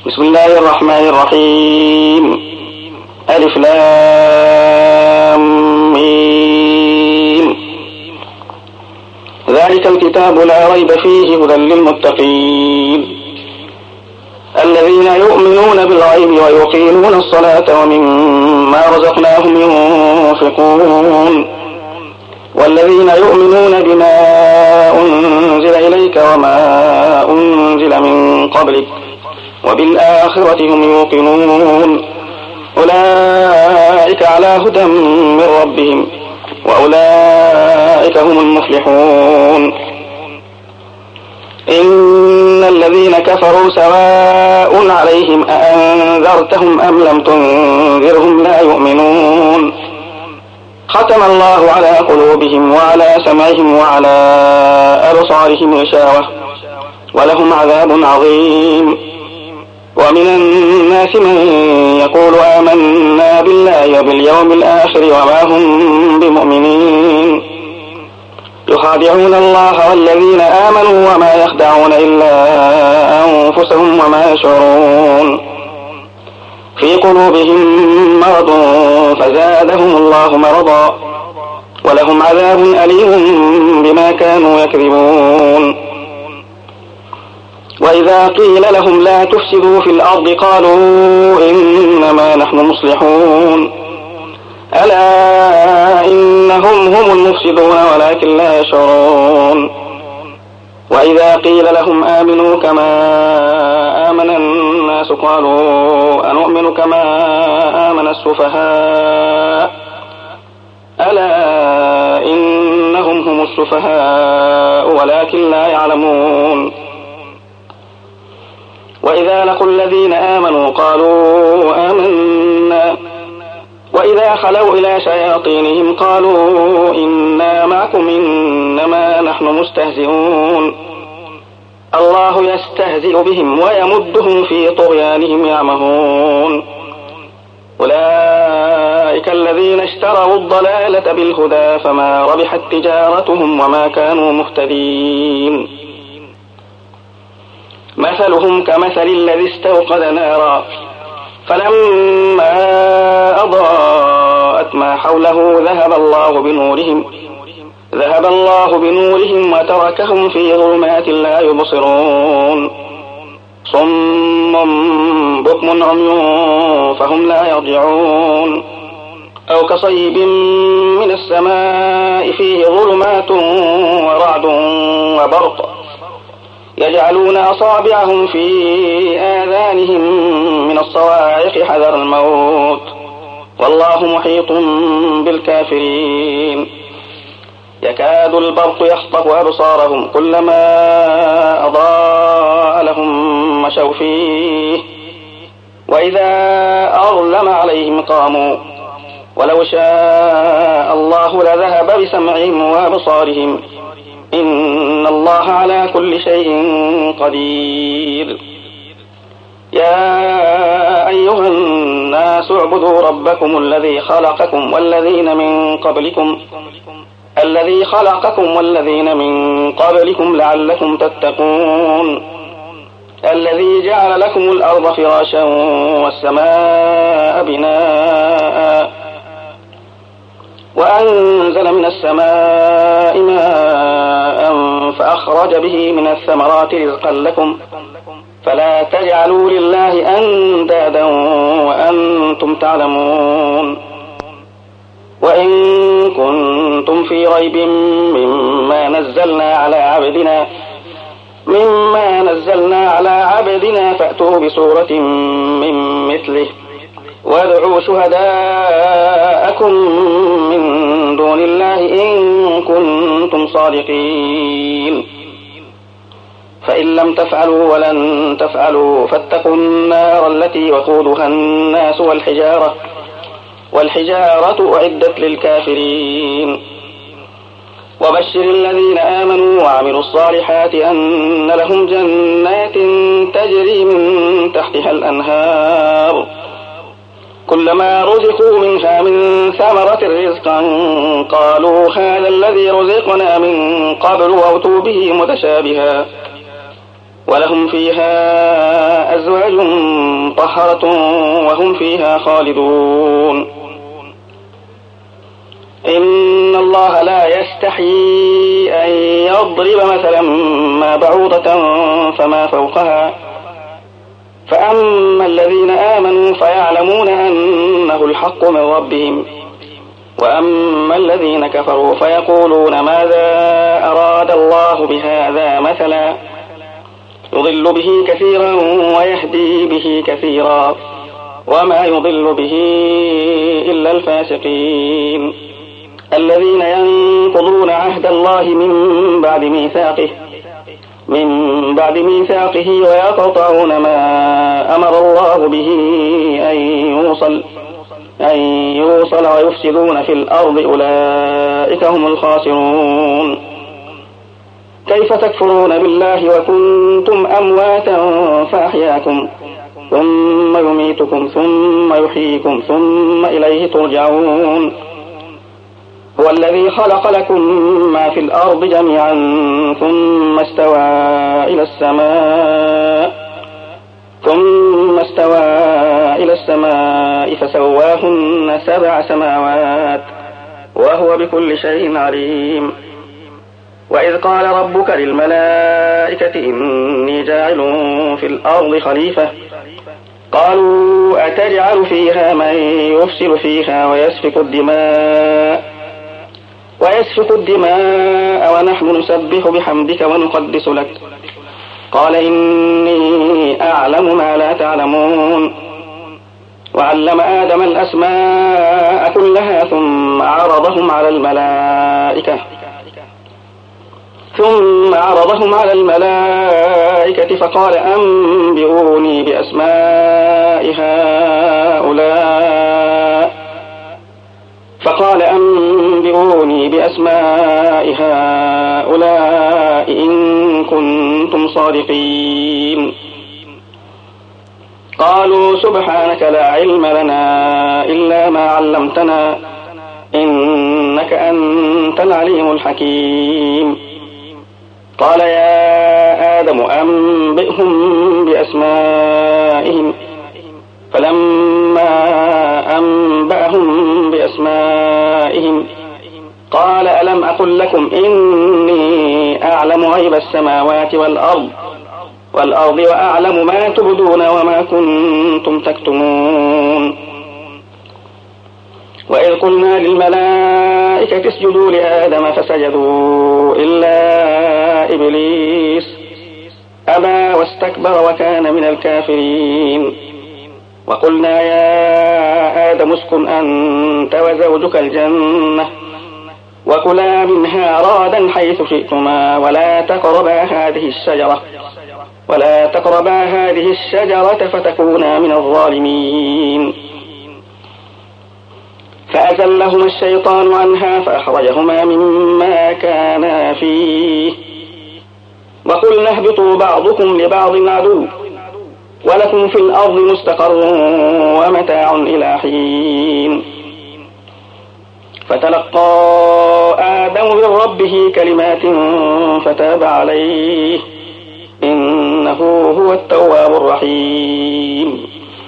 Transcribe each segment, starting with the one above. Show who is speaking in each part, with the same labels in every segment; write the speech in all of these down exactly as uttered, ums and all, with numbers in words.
Speaker 1: بسم الله الرحمن الرحيم. ألف لام ميم. ذلك الكتاب لا ريب فيه هدى للمتقين الذين يؤمنون بالغيب ويقيمون الصلاة ومما رزقناهم ينفقون والذين يؤمنون بما أنزل إليك وما أنزل من قبلك وبالآخرة هم يوقنون أولئك على هدى من ربهم وأولئك هم المفلحون. إن الذين كفروا سواء عليهم أأنذرتهم أم لم تنذرهم لا يؤمنون ختم الله على قلوبهم وعلى سمعهم وعلى أبصارهم غشاوة ولهم عذاب عظيم. ومن الناس من يقول آمنا بالله وباليوم الآخر وما هم بمؤمنين يخادعون الله والذين آمنوا وما يخدعون إلا أنفسهم وما يشعرون في قلوبهم مرض فزادهم الله مرضا ولهم عذاب أليم بما كانوا يكذبون. وإذا قيل لهم لا تفسدوا في الأرض قالوا إنما نحن مصلحون ألا إنهم هم المفسدون ولكن لا يشعرون. وإذا قيل لهم آمنوا كما آمن الناس قالوا أنؤمن كما آمن السفهاء ألا إنهم هم السفهاء ولكن لا يعلمون. وإذا لقوا الذين آمنوا قالوا آمنا وإذا خلوا إلى شياطينهم قالوا إنا معكم إنما نحن مستهزئون الله يستهزئ بهم ويمدهم في طغيانهم يعمهون. أولئك الذين اشتروا الضلالة بالهدى فما ربحت تجارتهم وما كانوا مهتدين. مثلهم كمثل الذي استوقد نارا فلما أضاءت ما حوله ذهب الله بنورهم ذهب الله بنورهم وتركهم في ظلمات لا يبصرون صم بكم عمي فهم لا يرجعون أو كصيب من السماء فيه ظلمات ورعد وبرق يجعلون أصابعهم في آذانهم من الصواعق حذر الموت والله محيط بالكافرين. يكاد البرق يخطف أبصارهم كلما أضاء لهم مشوا فيه وإذا أظلم عليهم قاموا ولو شاء الله لذهب بسمعهم وأبصارهم إن الله على كل شيء قدير. يا أيها الناس اعبدوا ربكم الذي خلقكم والذين من قبلكم الذي خلقكم والذين من قبلكم لعلكم تتقون الذي جعل لكم الأرض فراشا والسماء بناء وأنزل من السماء ماء فأخرج به من الثمرات رزقا لكم فلا تجعلوا لله أندادا وأنتم تعلمون. وإن كنتم في ريب مما نزلنا على عبدنا مما نزلنا على عبدنا فأتوا بسورة من مثله وادعوا شهداءكم من دون الله إن كنتم صادقين فإن لم تفعلوا ولن تفعلوا فاتقوا النار التي وقودها الناس والحجارة والحجارة أعدت للكافرين. وبشر الذين آمنوا وعملوا الصالحات أن لهم جنات تجري من تحتها الأنهار كلما رزقوا منها من ثمرة رزقا قالوا هذا الذي رزقنا من قبل وأتوا به متشابها ولهم فيها أزواج طهرة وهم فيها خالدون. إن الله لا يستحيي أن يضرب مثلا ما بعوضة فما فوقها، فأما الذين آمنوا فيعلمون أنه الحق من ربهم، وأما الذين كفروا فيقولون ماذا أراد الله بهذا مثلا، يضل به كثيرا ويهدي به كثيرا وما يضل به إلا الفاسقين الذين ينقضون عهد الله من بعد ميثاقه من بعد ميثاقه ويقطعون ما أمر الله به أن يوصل أن يوصل ويفسدون في الأرض، أولئك هم الخاسرون. كيف تكفرون بالله وكنتم أمواتا فأحياكم ثم يميتكم ثم يحييكم ثم إليه ترجعون. هو الذي خلق لكم ما في الأرض جميعا ثم استوى إلى السماء ثم استوى إلى السماء فسواهن سبع سماوات وهو بكل شيء عليم. وإذ قال ربك للملائكة إني جاعل في الأرض خليفة قالوا أتجعل فيها من يفسد فيها ويسفك الدماء ويسفك الدماء ونحن نسبح بحمدك ونقدس لك قال إني أعلم ما لا تعلمون. وعلم آدم الأسماء كلها ثم عرضهم على الملائكة ثم عرضهم على الملائكة فقال أنبئوني بأسماء هؤلاء فقال أنبئوني بأسماء هؤلاء إن كنتم صادقين. قالوا سبحانك لا علم لنا إلا ما علمتنا إنك أنت العليم الحكيم. قال يا آدم أنبئهم بأسمائهم فلما أنبأهم بأسمائهم قال ألم أقل لكم إني أعلم غيب السماوات والأرض والأرض وأعلم ما تبدون وما كنتم تكتمون. وإذ قلنا للملائكة اسجدوا لآدم فسجدوا إلا إبليس أبى واستكبر وكان من الكافرين. وقلنا يا آدم اسكن أنت وزوجك الجنة وكلا منها رغدا حيث شئتما ولا تقربا هذه الشجرة ولا تقربا هذه الشجرة فتكونا من الظالمين. فأزلهما الشيطان عنها فأخرجهما مما كانا فيه وقلنا اهبطوا بعضكم لبعض عدو ولكم في الأرض مستقر ومتاع إلى حين. فتلقى آدم من ربه كلمات فتاب عليه إنه هو التواب الرحيم.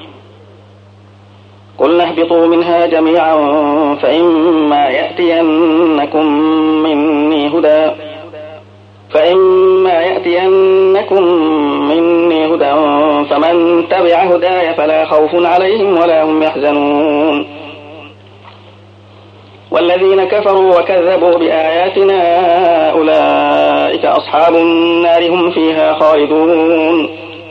Speaker 1: قلنا اهبطوا منها جميعا فإما يأتينكم مني هدى فإما يأتينكم مني هدى فمن تبع هداي فلا خوف عليهم ولا هم يحزنون. والذين كفروا وكذبوا بآياتنا أولئك أصحاب النار هم فيها خالدون.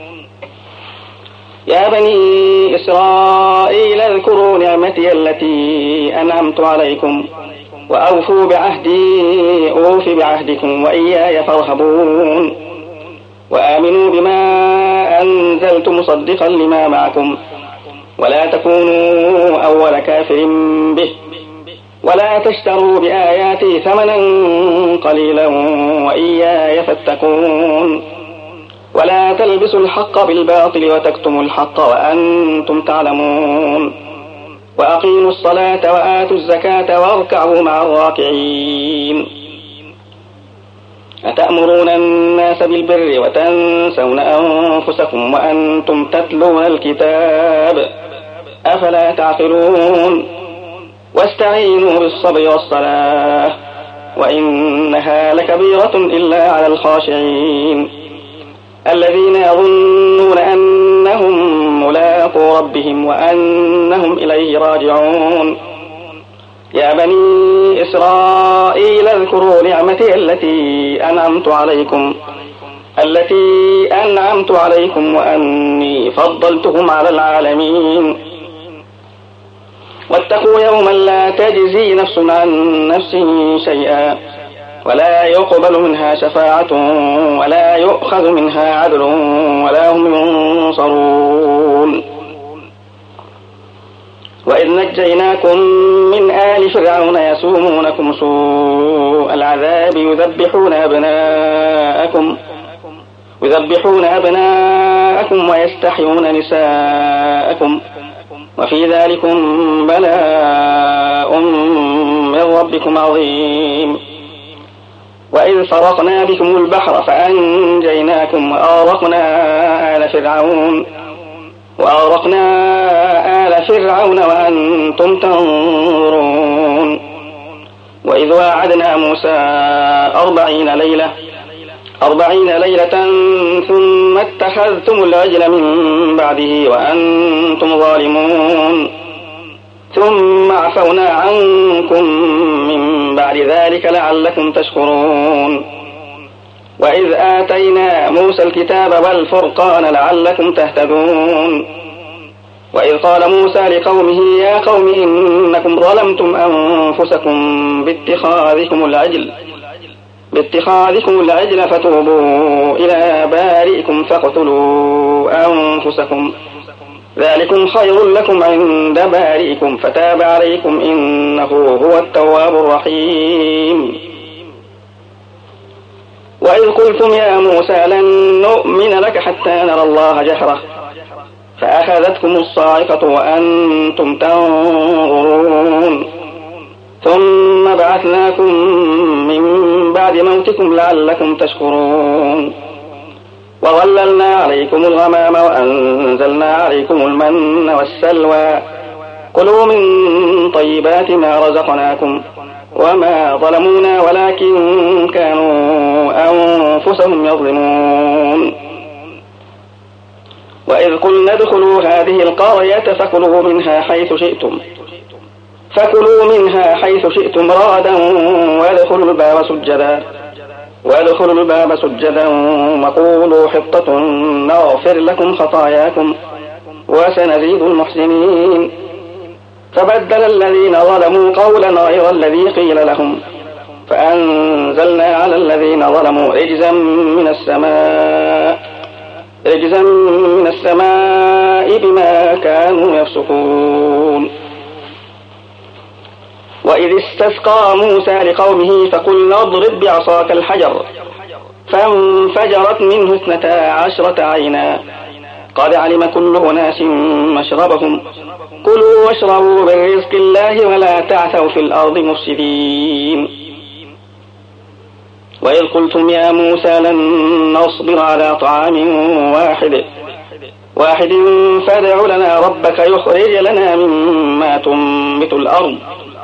Speaker 1: يا بني إسرائيل اذكروا نعمتي التي أنعمت عليكم وأوفوا بعهدي أوف بعهدكم وإياي فارهبون. وآمنوا بما أنزلت مصدقا لما معكم ولا تكونوا أول كافر به ولا تشتروا بآياتي ثمنا قليلا وإياي فاتقون. ولا تلبسوا الحق بالباطل وتكتموا الحق وأنتم تعلمون. وأقيموا الصلاة وآتوا الزكاة واركعوا مع الراكعين. أتأمرون الناس بالبر وتنسون أنفسكم وأنتم تتلون الكتاب أفلا تعقلون واستعينوا بالصبر والصلاة وإنها لكبيرة إلا على الخاشعين الذين يظنون أنهم ملاقو ربهم وأنهم إليه راجعون يا بني إسرائيل اذكروا نعمتي التي أنعمت عليكم التي أنعمت عليكم وأني فضلتهم على العالمين واتقوا يوما لا تجزي نفس عن نفس شيئا ولا يقبل منها شفاعة ولا يؤخذ منها عدل ولا هم ينصرون وإذ نجيناكم من آل فرعون يسومونكم سوء العذاب يذبحون أبناءكم يذبحون أبناءكم ويستحيون نساءكم وفي ذلكم بلاء من ربكم عظيم وإذ فرقنا بكم البحر فأنجيناكم وأغرقنا آل فرعون وأغرقنا آل فرعون وأنتم تنظرون وإذ واعدنا موسى أربعين ليلة أربعين ليلة ثم اتخذتم العجل من بعده وأنتم ظالمون ثم عفونا عنكم من بعد ذلك لعلكم تشكرون وإذ آتينا موسى الكتاب والفرقان لعلكم تهتدون وإذ قال موسى لقومه يا قوم إنكم ظلمتم أنفسكم باتخاذكم العجل باتخاذكم العجل فتوبوا إلى بارئكم فاقتلوا أنفسكم ذلكم خير لكم عند بارئكم فتاب عليكم إنه هو التواب الرحيم وإذ قلتم يا موسى لن نؤمن لك حتى نرى الله جهرة فأخذتكم الصاعقة وأنتم تنظرون ثم بعثناكم من بعد موتكم لعلكم تشكرون وظللنا عليكم الغمام وأنزلنا عليكم المن والسلوى كلوا من طيبات ما رزقناكم وما ظلمونا ولكن كانوا أنفسهم يظلمون وإذ قلنا ادخلوا هذه القرية فكلوا منها حيث شئتم فكلوا منها حيث شئتم رغدا وادخلوا الباب سجدا وادخلوا الباب سجدا وقولوا حطة نغفر لكم خطاياكم وسنزيد المحسنين فبدل الذين ظلموا قولا غير الذي قيل لهم فأنزلنا على الذين ظلموا رجزا من السماء رجزا من السماء بما كانوا يفسقون وإذ استسقى موسى لقومه فقلنا اضرب بعصاك الحجر فانفجرت منه اثنتا عشرة عينا قد علم كل أناس مشربهم كلوا واشربوا من رزق الله ولا تعثوا في الأرض مفسدين وإذ قلتم يا موسى لن نصبر على طعام واحد واحد فادع لنا ربك يخرج لنا مما تنبت الأرض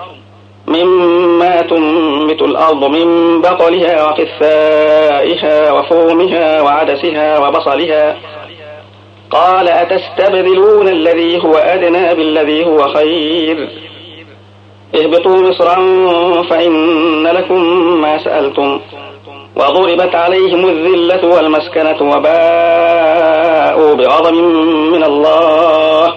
Speaker 1: مما تنبت الأرض من بقلها وقثائها وفومها وعدسها وبصلها قال أتستبدلون الذي هو أدنى بالذي هو خير اهبطوا مصرا فإن لكم ما سألتم وضربت عليهم الذلة والمسكنة وباءوا بغضب من الله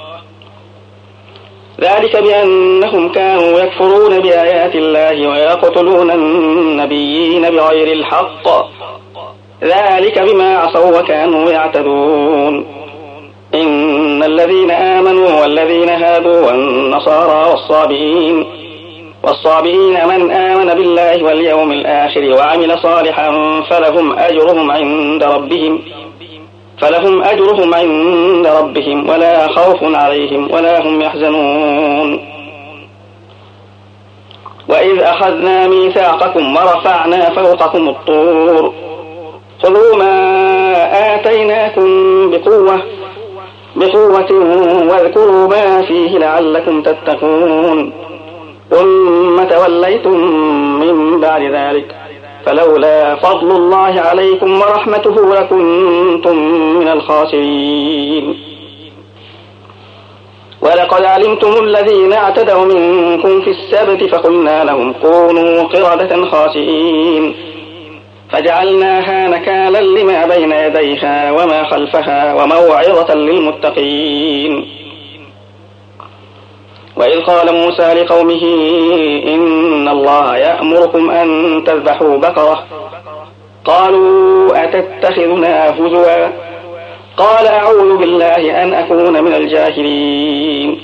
Speaker 1: ذلك بأنهم كانوا يكفرون بآيات الله ويقتلون النبيين بغير الحق ذلك بما عصوا وكانوا يعتدون إن الذين آمنوا والذين هادوا والنصارى والصابئين والصابئين من آمن بالله واليوم الآخر وعمل صالحا فلهم أجرهم عند ربهم فلهم أجرهم عند ربهم ولا خوف عليهم ولا هم يحزنون وإذ أخذنا ميثاقكم ورفعنا فوقكم الطور خذوا ما آتيناكم بقوة بقوة واذكروا ما فيه لعلكم تتقون ثم توليتم من بعد ذلك فلولا فضل الله عليكم ورحمته لكنتم من الخاسرين ولقد علمتم الذين اعتدوا منكم في السبت فقلنا لهم كونوا قردة خاسئين فجعلناها نكالا لما بين يديها وما خلفها وموعظة للمتقين وإذ قال موسى لقومه إن الله يأمركم أن تذبحوا بقرة قالوا أتتخذنا هزوا قال أعوذ بالله أن أكون من الجاهلين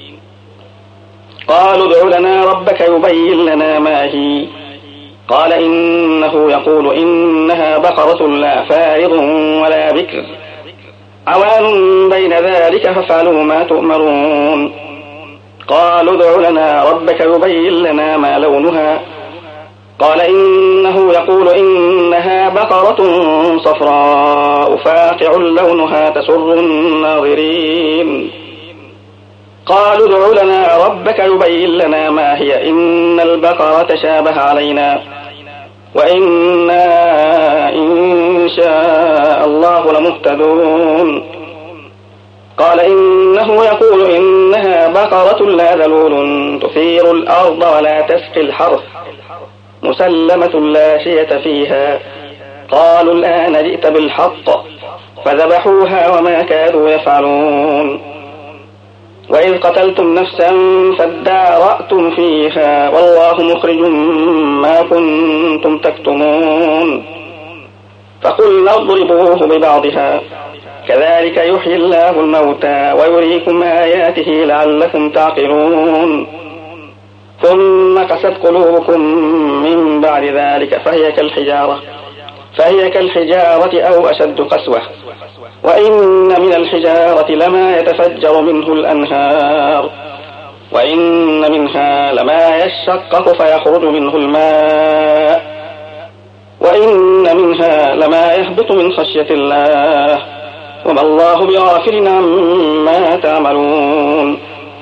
Speaker 1: قالوا ادع لنا ربك يبين لنا ما هي قال إنه يقول إنها بقرة لا فارض ولا بكر عوان بين ذلك فافعلوا ما تؤمرون قالوا ادع لنا ربك يبين لنا ما لونها قال إنه يقول إنها بقرة صفراء فاقع لونها تسر الناظرين قالوا ادع لنا ربك يبين لنا ما هي إن البقرة شابه علينا وإنا إن شاء الله لمهتدون قال إنه يقول إنها بقرة لا ذلول تثير الأرض ولا تسقي الحرث مسلمة لا شية فيها قالوا الآن جئت بالحق فذبحوها وما كادوا يفعلون وإذ قتلتم نفسا فادارأتم فيها والله مخرج ما كنتم تكتمون فقلنا اضربوه ببعضها كذلك يحيي الله الموتى ويريكم آياته لعلكم تعقلون ثم قست قلوبكم من بعد ذلك فهي كالحجارة فهي كالحجارة أو أشد قسوة وإن من الحجارة لما يتفجر منه الأنهار وإن منها لما يشقق فيخرج منه الماء وإن منها لما يهبط من خشية الله وما الله بغافل عما تعملون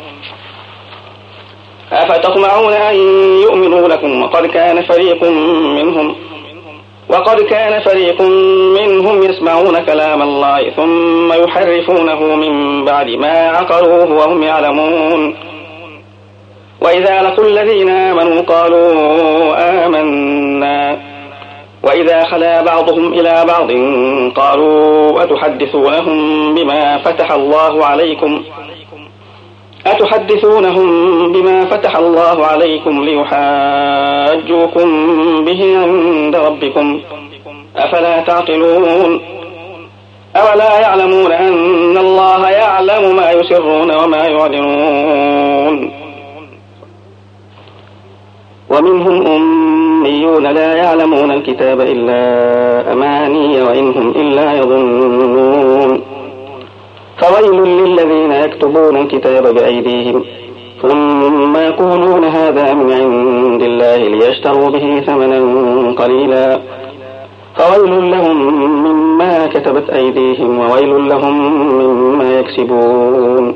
Speaker 1: أفتطمعون أن يؤمنوا لكم وقد كان فريق منهم وقد كان فريق منهم يسمعون كلام الله ثم يحرفونه من بعد ما عقروه وهم يعلمون وإذا لقوا الذين آمنوا قالوا آمنا وإذا خلا بعضهم إلى بعض قالوا أتحدثونهم بما فتح الله عليكم أتحدثونهم بما فتح الله عليكم ليحاجوكم به عند ربكم أفلا تعقلون أولا يعلمون أن الله يعلم ما يسرون وما يعلنون ومنهم أميون لا يعلمون الكتاب إلا أماني وإنهم إلا يظنون فويل للذين يكتبون الكتاب بأيديهم ثم يقولون هذا من عند الله ليشتروا به ثمنا قليلا فويل لهم مما كتبت أيديهم وويل لهم مما يكسبون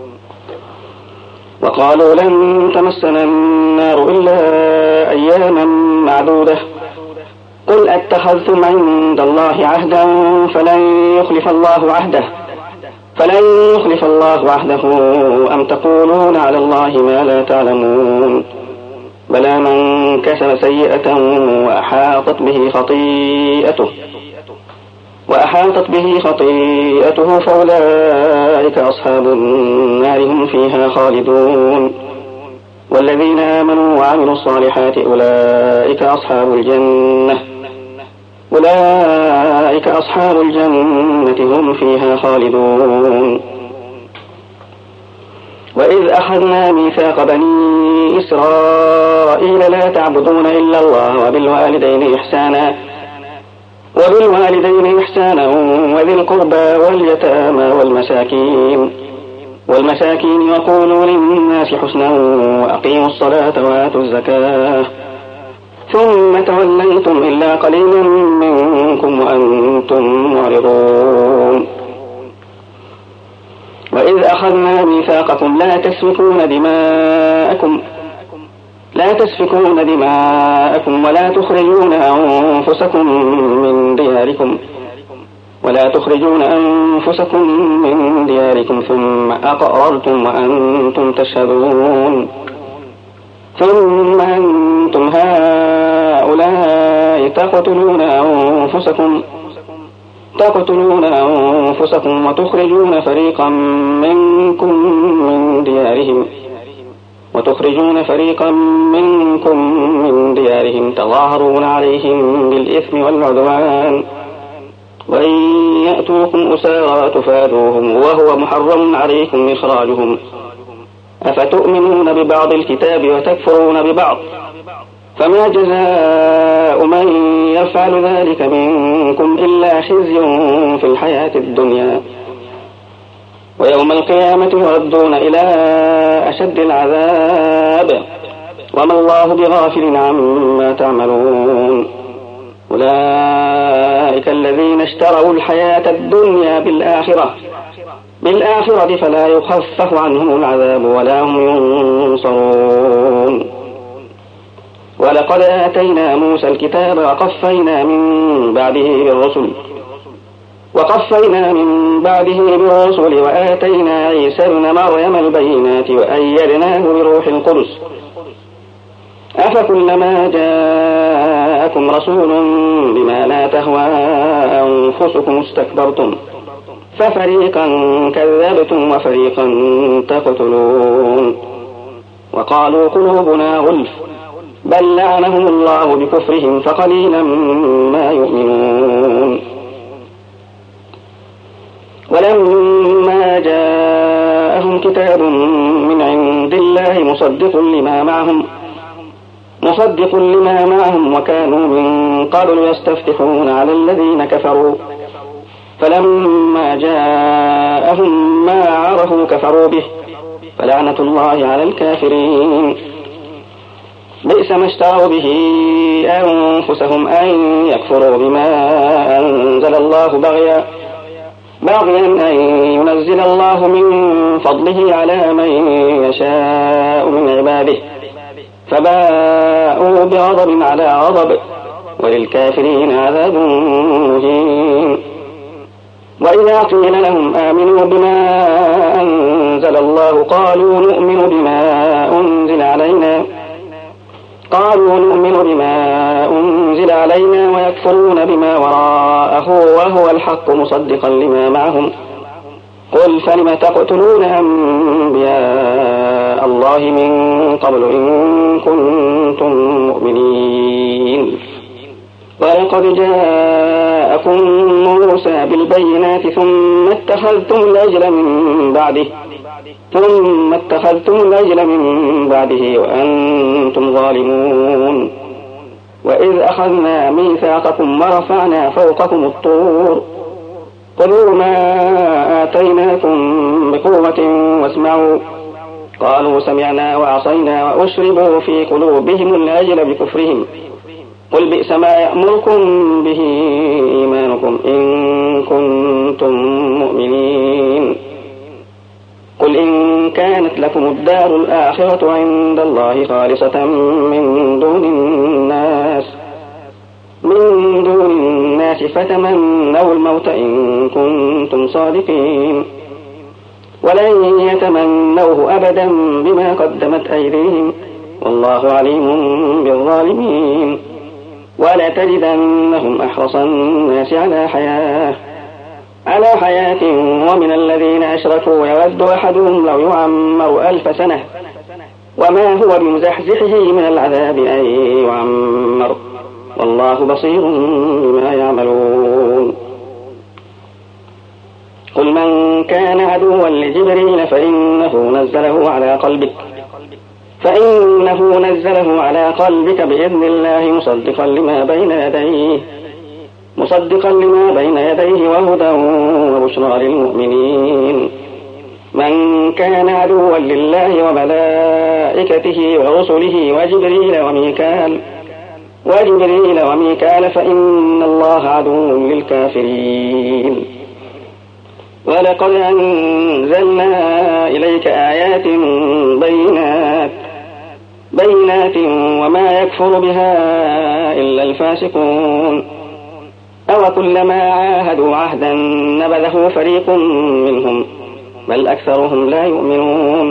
Speaker 1: وقالوا لن تمسنا النار إلا أياما معدودة قل أتخذتم عند الله عهدا فلن يخلف الله عهده فلن يخلف الله عهده أم تقولون على الله ما لا تعلمون بلى من كسب سيئة وأحاطت به خطيئته وأحاطت به خطيئته فأولئك أصحاب النار هم فيها خالدون والذين آمنوا وعملوا الصالحات أولئك أصحاب الجنة أولئك أصحاب الجنة هم فيها خالدون وإذ أخذنا ميثاق بني إسرائيل لا تعبدون إلا الله وبالوالدين إحسانا وبالوالدين إحسانا وذي القربى واليتامى والمساكين والمساكين وقولوا للناس حسنا وأقيموا الصلاة وآتوا الزكاة ثم توليتم إلا قليلا منكم وأنتم معرضون وإذ أخذنا ميثاقكم لا تسفكون دماءكم لا تسفكون دماءكم ولا تخرجون أنفسكم من دياركم ولا تخرجون أنفسكم من دياركم ثم أقررتم وأنتم تشهدون ثم أنتم هؤلاء تقتلون أنفسكم تقتلون أنفسكم وتخرجون فريقا منكم من ديارهم وتخرجون فريقا منكم من ديارهم تظاهرون عليهم بالإثم والعدوان وإن يأتوكم أسارى تفادوهم وهو محرم عليكم إخراجهم أفتؤمنون ببعض الكتاب وتكفرون ببعض فما جزاء من يفعل ذلك منكم إلا خزي في الحياة الدنيا ويوم القيامة يردون إلى أشد العذاب وما الله بغافل عما تعملون أولئك الذين اشتروا الحياة الدنيا بالآخرة بالآخرة فلا يخفف عنهم العذاب ولا هم ينصرون ولقد آتينا موسى الكتاب وقفينا من بعده بالرسل وقفينا من بعده بالرسل وآتينا عيسى ابن مريم البينات وأيدناه بروح القدس أفكلما جاءكم رسول بما لا تهوى أنفسكم استكبرتم ففريقا كذبتم وفريقا تقتلون وقالوا قلوبنا غلف بل لعنهم الله بكفرهم فقليلا ما يؤمنون ولما جاءهم كتاب من عند الله مصدق لما معهم مصدق لما معهم وكانوا من قبل يستفتحون على الذين كفروا فلما جاءهم ما عرفوا كفروا به فلعنة الله على الكافرين بئس ما اشتروا به أنفسهم أن يكفروا بما أنزل الله بغيا بغيا أن ينزل الله من فضله على من يشاء من عباده فباءوا بغضب على غضب وللكافرين عذاب مهين وإذا قيل لهم آمنوا بما أنزل الله قالوا نؤمن بما أنزل علينا قالوا نؤمن بما أنزل علينا ويكفرون بما وراءه وهو الحق مصدقا لما معهم قل فلم تقتلون أنبياء الله من قبل إن كنتم مؤمنين ولقد جاءكم موسى بالبينات ثم اتخذتم العجل من بعده ثم اتخذتم العجل من بعده وأنتم ظالمون وإذ أخذنا ميثاقكم ورفعنا فوقكم الطور خذوا ما آتيناكم بقوة واسمعوا قالوا سمعنا وعصينا وأشربوا في قلوبهم العجل بكفرهم قل بئس ما يأمركم به إيمانكم إن كنتم مؤمنين قل إن كانت لكم الدار الآخرة عند الله خالصة من دون الناس من دون الناس فتمنوا الموت إن كنتم صادقين ولن يتمنوه أبدا بما قدمت أيديهم والله عليم بالظالمين ولا تجدنهم أحرص الناس على حياة على حياة ومن الذين أشركوا يود أحدهم لو يعمر ألف سنة وما هو بمزحزحه من العذاب أن يعمر والله بصير بما يعملون قل من كان عدوا لجبريل فإنه نزله على قلبك فإنه نزله على قلبك بإذن الله مصدقا لما بين يديه مصدقا لما بين يديه وهدى وبشرى للمؤمنين من كان عدوا لله وملائكته ورسله وجبريل وميكال وجبريل وميكال فإن الله عدو للكافرين. ولقد أنزلنا إليك آيات بينات بينات وما يكفر بها إلا الفاسقون. أو كلما عاهدوا عهدا نبذه فريق منهم بل أكثرهم لا يؤمنون.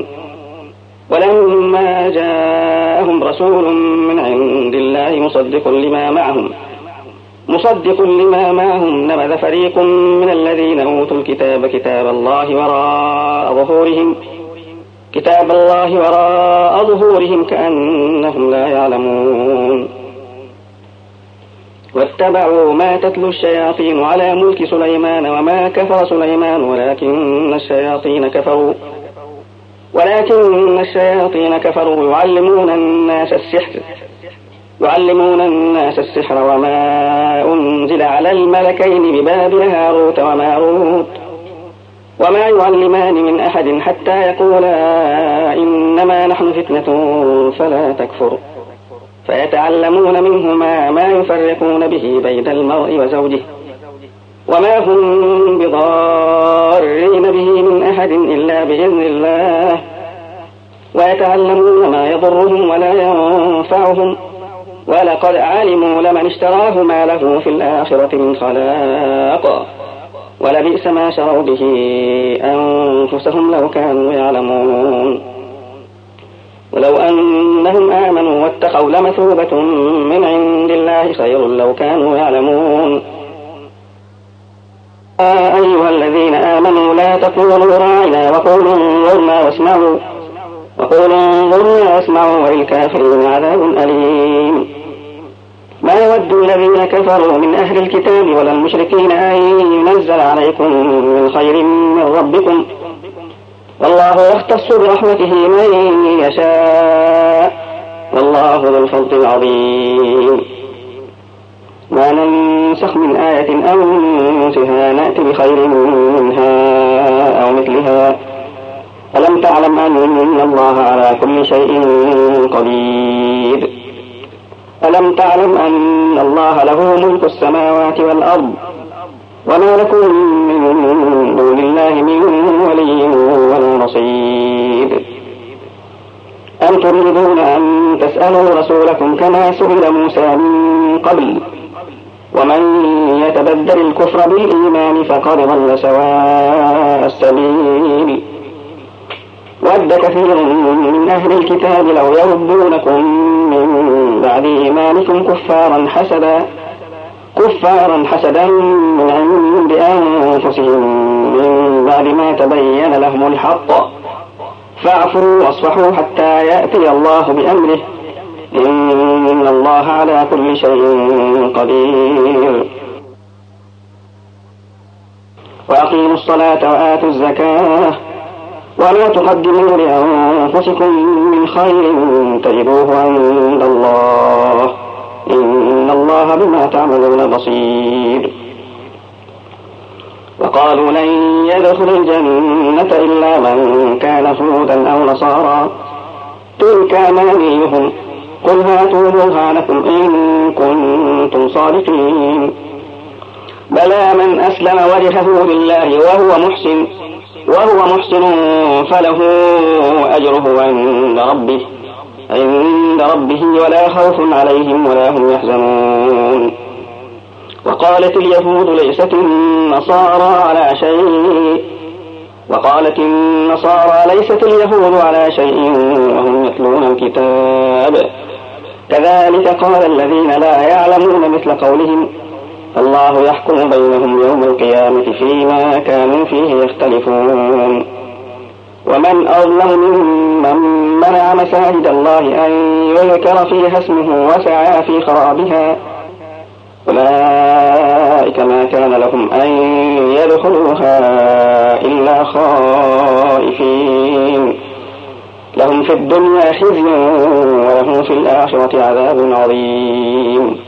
Speaker 1: ولما جاءهم رسول من عند الله مصدق لما معهم مصدق لما معهم نبذ فريق من الذين أوتوا الكتاب كتاب الله وراء ظهورهم كتاب الله وراء ظهورهم كأنهم لا يعلمون. واتبعوا ما تتلو الشياطين على ملك سليمان وما كفر سليمان ولكن الشياطين كفروا ولكن الشياطين كفروا يعلمون الناس السحر يعلمون الناس السحر وما أنزل على الملكين ببابل هاروت وماروت وما يعلمان من أحد حتى يقولا إنما نحن فتنة فلا تكفر فيتعلمون منهما ما يفرقون به بين المرء وزوجه وما هم بضارين به من أحد إلا بإذن الله ويتعلمون ما يضرهم ولا ينفعهم ولقد علموا لمن اشتراه ما له في الآخرة من خلاق ولبئس ما شروا به أنفسهم لو كانوا يعلمون. ولو أنهم آمنوا واتقوا لمثوبة من عند الله خير لو كانوا يعلمون. يا أيها الذين آمنوا لا تقولوا راعنا وقولوا انظرنا واسمعوا وقولوا انظرنا واسمعوا وللكافرين عذاب أليم. ما يود الذين كفروا من أهل الكتاب ولا المشركين أن ينزل عليكم من خير من ربكم والله يختص برحمته من يشاء والله ذو الفضل العظيم. ما ننسخ من آية أو ننسها نأتي بخير منها أو مثلها ألم تعلم أن الله على كل شيء قدير. ألم تعلم أن الله له ملك السماوات والأرض وما لكم من دون الله من ولي ولا نصير. أم تريدون أن تسألوا رسولكم كما سئل موسى من قبل ومن يتبدل الكفر بالإيمان فقد ضل سواء السبيل. ود كثير من أهل الكتاب لو يردونكم من بعد إيمانكم كفارا حسدا كفارا حسدا من عند أنفسهم من بعد ما تبين لهم الحق فاعفوا واصفحوا حتى يأتي الله بأمره إن الله على كل شيء قدير. وأقيموا الصلاة وآتوا الزكاة ولا تقدموا لأنفسكم من خير تجدوه عند الله إن الله بما تعملون بصير. وقالوا لن يدخل الجنة إلا من كان هودا أو نصارى تلك أمانيهم قل هاتوا برهانكم إن كنتم صادقين. بلى من أسلم وجهه لله وهو محسن وهو محسن فله أجره عند ربه عند ربه ولا خوف عليهم ولا هم يحزنون. وقالت اليهود ليست النصارى على شيء وقالت النصارى ليست اليهود على شيء وهم يتلون الكتاب كذلك قال الذين لا يعلمون مثل قولهم الله يحكم بينهم يوم القيامة فيما كانوا فيه يختلفون. ومن أظلم ممن منع مساجد الله أن يذكر فيها اسمه وسعى في خرابها أولئك ما كان لهم أن يدخلوها إلا خائفين لهم في الدنيا خزي ولهم في الآخرة عذاب عظيم.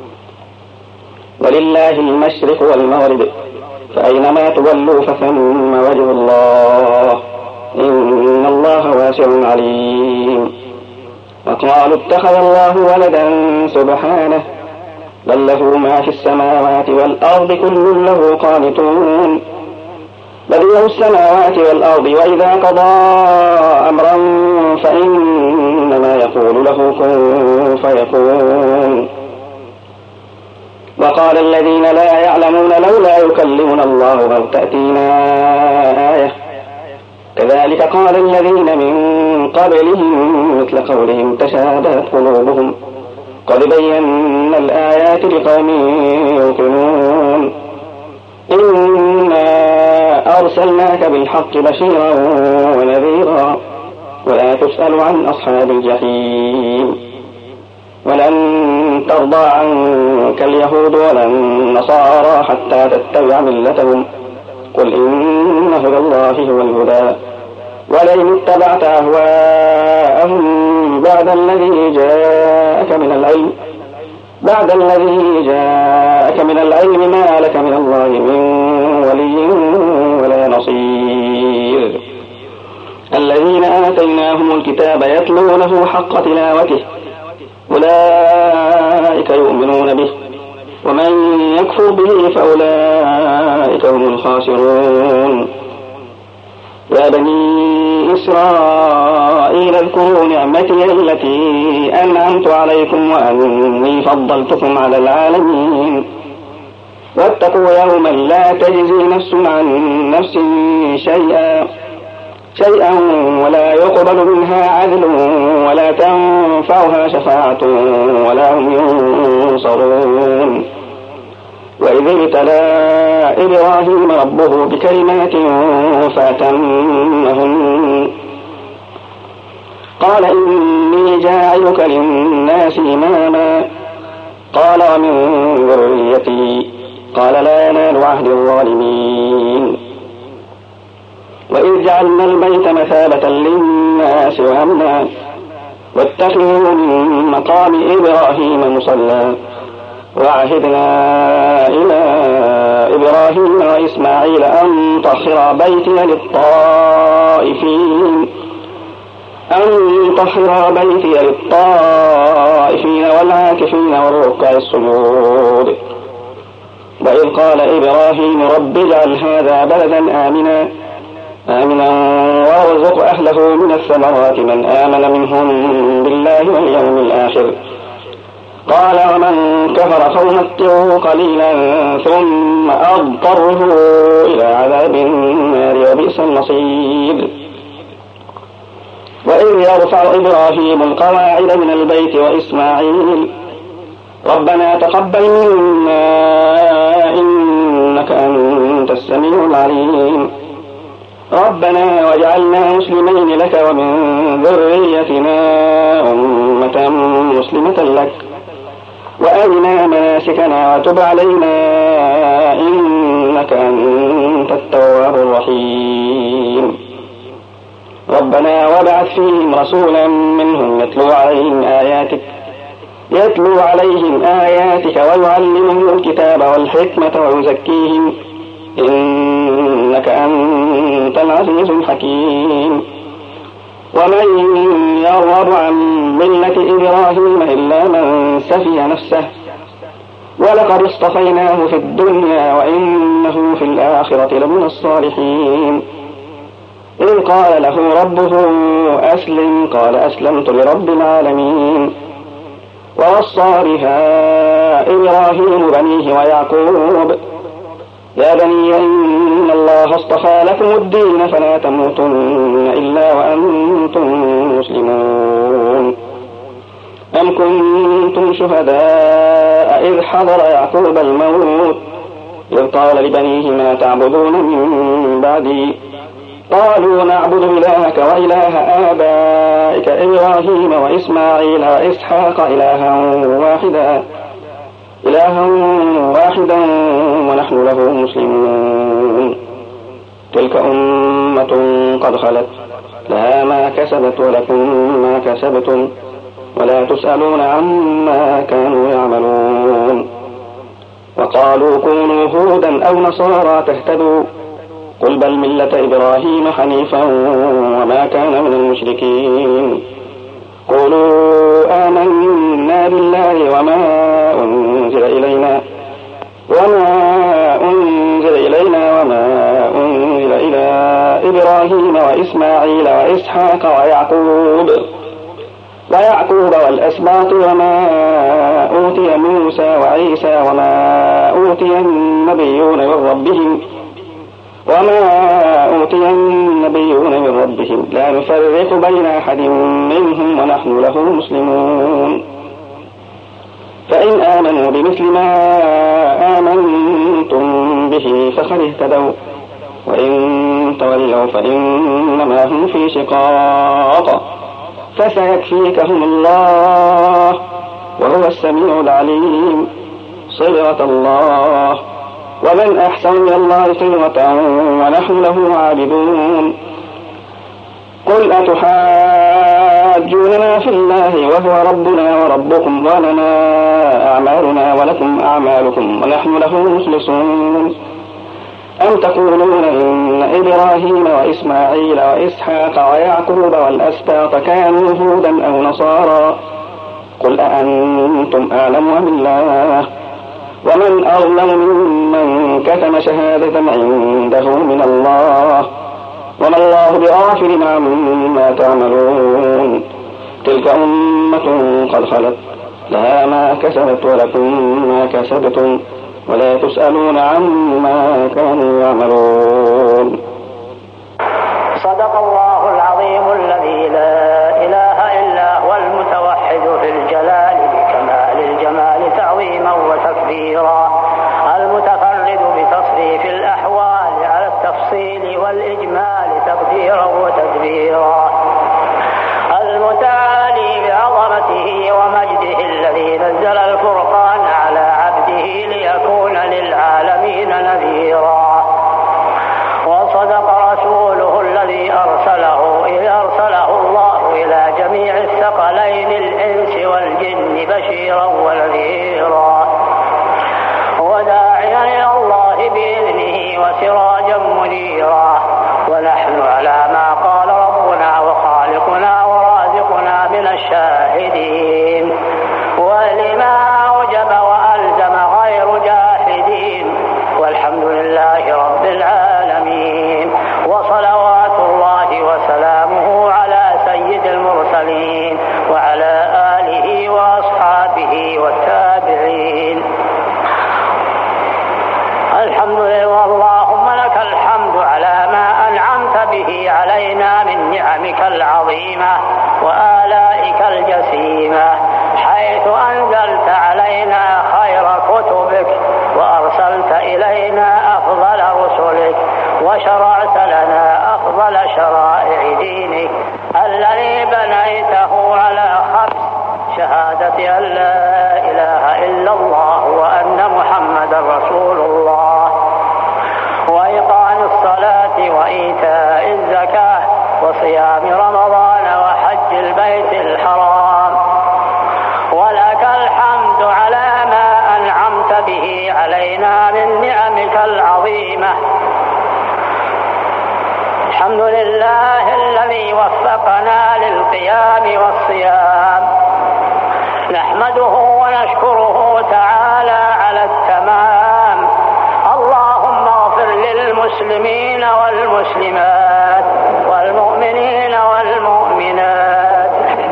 Speaker 1: ولله المشرق والمغرب فأينما تولوا فثم وجه الله إن الله واسع عليم. وقالوا اتخذ الله ولدا سبحانه بل له ما في السماوات والأرض كل له قانتون. بديع السماوات والأرض وإذا قضى أمرا فإنما يقول له كن فيكون. وقال الذين لا يعلمون لولا يكلمنا الله أو تأتينا آية كذلك قال الذين من قبلهم مثل قولهم تشابهت قلوبهم قد بينا الآيات لقوم يوقنون. إنا أرسلناك بالحق بشيرا ونذيرا ولا تسأل عن أصحاب الجحيم. ولن ترضى عنك اليهود ولا النصارى حتى تتبع ملتهم قل إن هدى الله هو الهدى ولئن اتبعت أهواءهم بعد الذي جاءك من العلم بعد الذي جاءك من العلم ما لك من الله من ولي ولا نصير. الذين آتيناهم الكتاب يتلونه حق تلاوته أولئك يؤمنون به ومن يكفر به فأولئك هم الخاسرون. يا بني إسرائيل اذكروا نعمتي التي أنعمت عليكم وأني فضلتكم على العالمين. واتقوا يوما لا تجزي نفس عن نفس شيئا شيئا ولا يقبل منها عدل ولا تنفعها شفاعة ولا هم ينصرون. وإذ ابتلى إبراهيم ربه بكلمات فأتمهن قال إني جاعلك للناس إماما قال ومن ذريتي قال لا ينال عهد الظالمين. وإذ جعلنا البيت مثابة للناس وأمنا واتخذوا من مقام إبراهيم مصلى وعهدنا إلى إبراهيم وإسماعيل أن طهر بيتي للطائفين أن طهر بيتي للطائفين والعاكفين والركع السجود. وإذ قال إبراهيم رب اجعل هذا بلدا آمنا آمنا وارزق أهله من الثمرات من آمن منهم بالله واليوم الآخر قال ومن كفر فأمتعه قليلا ثم أضطره إلى عذاب النار وبئس المصير. وإذ يرفع إبراهيم القواعد من البيت وإسماعيل ربنا تقبل منا إنك أنت السميع العليم ربنا واجعلنا مسلمين لك ومن ذريتنا أمة مسلمة لك وأرنا مناسكنا وتب علينا إنك أنت التواب الرحيم. ربنا وابعث فيهم رسولا منهم يتلو عليهم آياتك يتلو عليهم آياتك ويعلمهم الكتاب والحكمة ويزكيهم إنك أنت العزيز الحكيم. ومن يرغب عن ملة إبراهيم إلا من سفي نفسه ولقد اصطفيناه في الدنيا وإنه في الآخرة لمن الصالحين. إذ قال له ربه أسلم قال أسلمت لرب العالمين. ووصى بها إبراهيم بنيه ويعقوب يا بني إن الله اصطفى لكم الدين فلا تموتن إلا وأنتم مسلمون. أم كنتم شهداء إذ حضر يعقوب الموت إذ قال لبنيه ما تعبدون من بعدي قالوا نعبد إلهك وإله آبائك إبراهيم وإسماعيل وإسحاق إلها واحدا إلها واحدا ونحن له مسلمون. تلك أمة قد خلت لها ما كسبت ولكم ما كسبتم ولا تسألون عما كانوا يعملون. وقالوا كونوا هودا أو نصارى تهتدوا قل بل ملة إبراهيم حنيفا وما كان من المشركين قولوا آمنا بالله وما أنزل إلينا وما أنزل إلينا وما أنزل إلى إبراهيم وإسماعيل وإسحاق ويعقوب ويعقوب والأسباط وما أوتي موسى وعيسى وما أوتي النبيون من ربهم وما أوتي النبيون من ربهم لا نفرق بين أحد منهم ونحن له مسلمون فإن آمنوا بمثل ما آمنتم به فقد اهتدوا وإن تولوا فإنما هم في شقاق فسيكفيكهم الله وهو السميع العليم صبغة الله ومن أحسن من الله صبغة ونحن له عابدون قل أتحاجوننا في الله وهو ربنا وربكم ولنا أعمالنا ولكم أعمالكم ونحن له مخلصون أم تقولون إن إبراهيم وإسماعيل وإسحاق ويعقوب والأسباط كانوا هودا أو نصارى قل أأنتم أعلم أم الله ومن أظلم ممن كتم شهادة عنده من الله وما الله بغافل عما تعملون تلك أمة قد خلت لها ما كسبت ولكم ما كسبتم ولا تسألون عما كانوا يعملون.
Speaker 2: صدق الله العظيم الذي لا إله إلا هو المتوحد في الجلال بكمال الجمال تعظيما وتكبيرا المتفرد بتصريف الأحوال على التفصيل والإجمال تقديرا وتدبيرا المتعالي بعظمته ومجده الذي نزل الفرقان على عبده ليكون للعالمين نذيرا وصدق رسوله الذي أرسله إذ أرسله الله إلى جميع الثقلين الإنس والجن بشيرا ونذيرا وداعيا إلى الله بإذنه وسراجا منيرا ونحن على ما قال ربنا وخالقنا ورازقنا من الشاهدين ولما أوجب وألزم غير جاحدين والحمد لله رب العالمين وصلوات الله وسلامه على سيد المرسلين وعلى آله وأصحابه والتابعين. الحمد لله اللهم لك الحمد على ما أنعمت به علينا من نعمك العظيمة وآلائك الجسيمة حيث أنزلت علينا خير كتبك وأرسلت إلينا أفضل رسلك وشرعت لنا أفضل شرائع دينك الذي بنيته على خمس شهادة أن لا إله إلا الله وأن محمدا رسول الله وإقام الصلاة وإيتاء الزكاة وصيام رمضان وحج البيت الحرام ولك الحمد على ما أنعمت به علينا من نعمك العظيمة. الحمد لله الذي وفقنا للقيام والصيام نحمده ونشكره تعالى على التمام. اللهم اغفر للمسلمين والمسلمات والمؤمنين والمؤمنات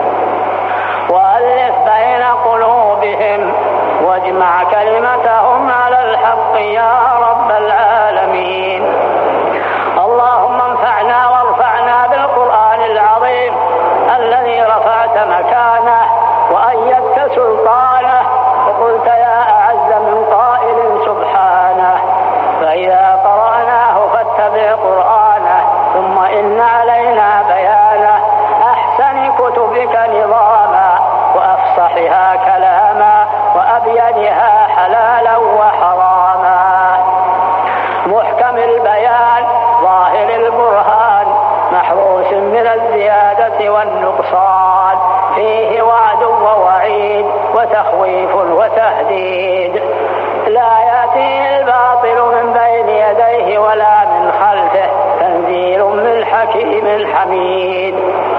Speaker 2: وألف بين قلوبهم واجمع كلمتهم على الحق يا رب العالمين. اللهم انفعنا وارفعنا بالقرآن العظيم الذي رفعت مكانه وأيدت سلطانه وقلت يا أعز من قائل سبحانه فإذا قرأناه فاتبع قرآنه ثم إن علينا بيانه أحسن كتبك نظاما وأفصحها كلاما وأبينها حلالا وحراما محكم البيان ظاهر البرهان محروس من الزيادة والنقصان فيه وعد ووعيد وتخويف وتهديد لا يأتيه الباطل من بين يديه ولا من خلفه حميد.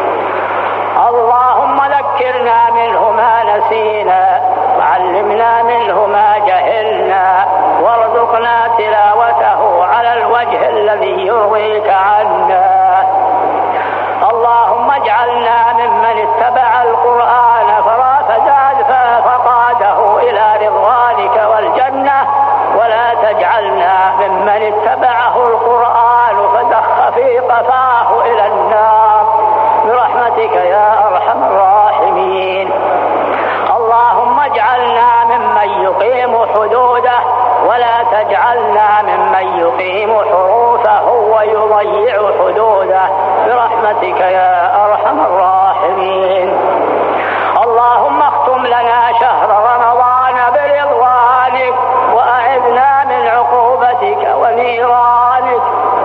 Speaker 2: اللهم ذكرنا منه ما نسينا وعلمنا منه ما جهلنا وارزقنا تلاوته على الوجه الذي يرضيك عنا. اللهم اجعلنا ممن اتبع القرآن فقاده إلى رضوانك والجنة، ولا تجعلنا ممن اتبعه القرآن فدخ في قفاه إلى النار برحمتك يا أرحم الراحمين. اللهم اجعلنا ممن يقيم حدوده ولا تجعلنا ممن يقيم حروفه ويضيع حدوده برحمتك يا أرحم الراحمين. اللهم اختم لنا شهر رمضان برضوانك وأعذنا من عقوبتك ونيرانك.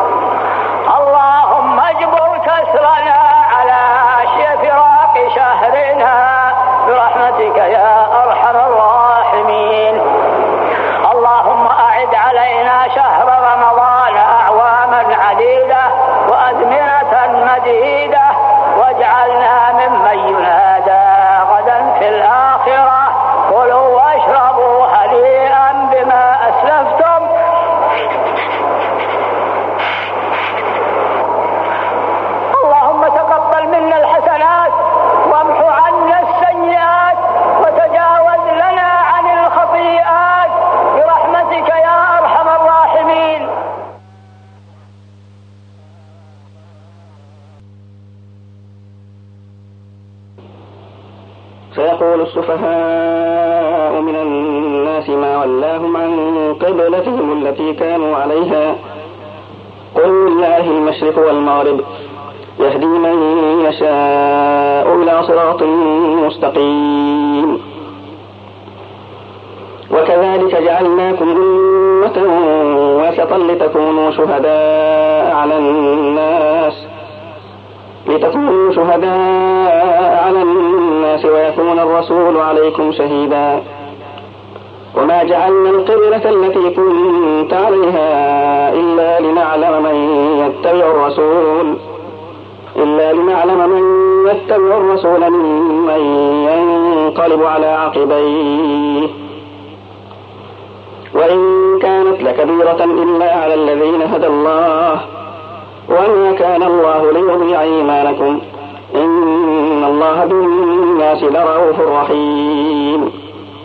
Speaker 2: اللهم اجبر كسرنا على فراق شهرنا برحمتك يا أرحم الراحمين. اللهم أعد علينا شهر رمضان أعواما عديدة وأزمنة مديدة، واجعلنا ممن ينادى غدا في الآخرة كلوا واشربوا هنيئا بما أسلفتم. اللهم تقبل منا الحسنات وامحو عنا السيئات وتجاوز لنا عن الخطيئات برحمتك يا أرحم الراحمين.
Speaker 1: سيقول السفهاء من الناس ما ولاهم عن قبلتهم التي كانوا عليها قل لله المشرق والمغرب يهدي من يشاء إلى صراط مستقيم. وكذلك جعلناكم أمة وسطا لتكونوا شهداء على الناس لتكونوا شهداء على الناس ويكون الرسول عليكم شهيدا. وما جعلنا القبلة التي كنت عليها إلا لنعلم من يتبع الرسول إلا لنعلم من يتبع الرسول ممن ينقلب على عقبيه وإن كانت لكبيرة إلا على الذين هدى الله وما كان الله ليضيع إيمانكم إن الله بالناس لرؤوف رحيم.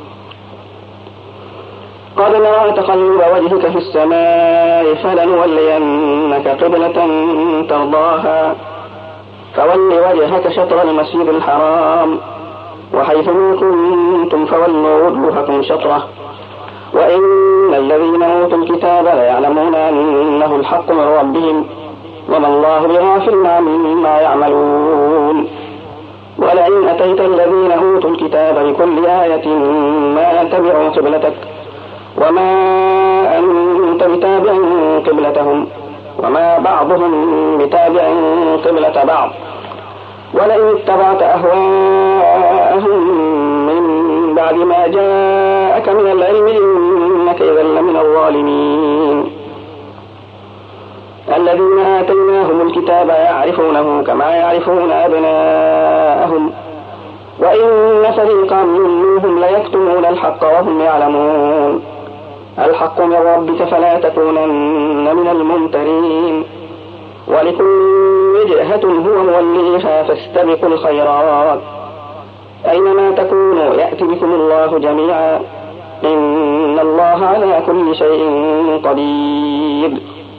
Speaker 1: قد نرى تقلب وجهك في السماء فلنولينك قبلة ترضاها فول وجهك شطر المسجد الحرام وحيث ما كنتم فولوا وجوهكم شطره وإن الذين أوتوا الكتاب ليعلمون أنه الحق من ربهم وما الله بغافل عما يعملون. ولئن أتيت الذين أوتوا الكتاب بكل آية ما تبعوا قبلتك وما أنت بتابع قبلتهم وما بعضهم بتابع قبلة بعض ولئن اتبعت أهواءهم من بعد ما جاءك من العلم إنك إذا لمن الظالمين. الذين آتيناهم الكتاب يعرفونه كما يعرفون أبناءهم وإن فريقا منهم ليكتمون الحق وهم يعلمون. الحق من ربك فلا تكونن من الممترين ولكل وجهة هو موليها فاستبقوا الخيرات أينما تكونوا يأتي بكم الله جميعا إن الله على كل شيء قدير.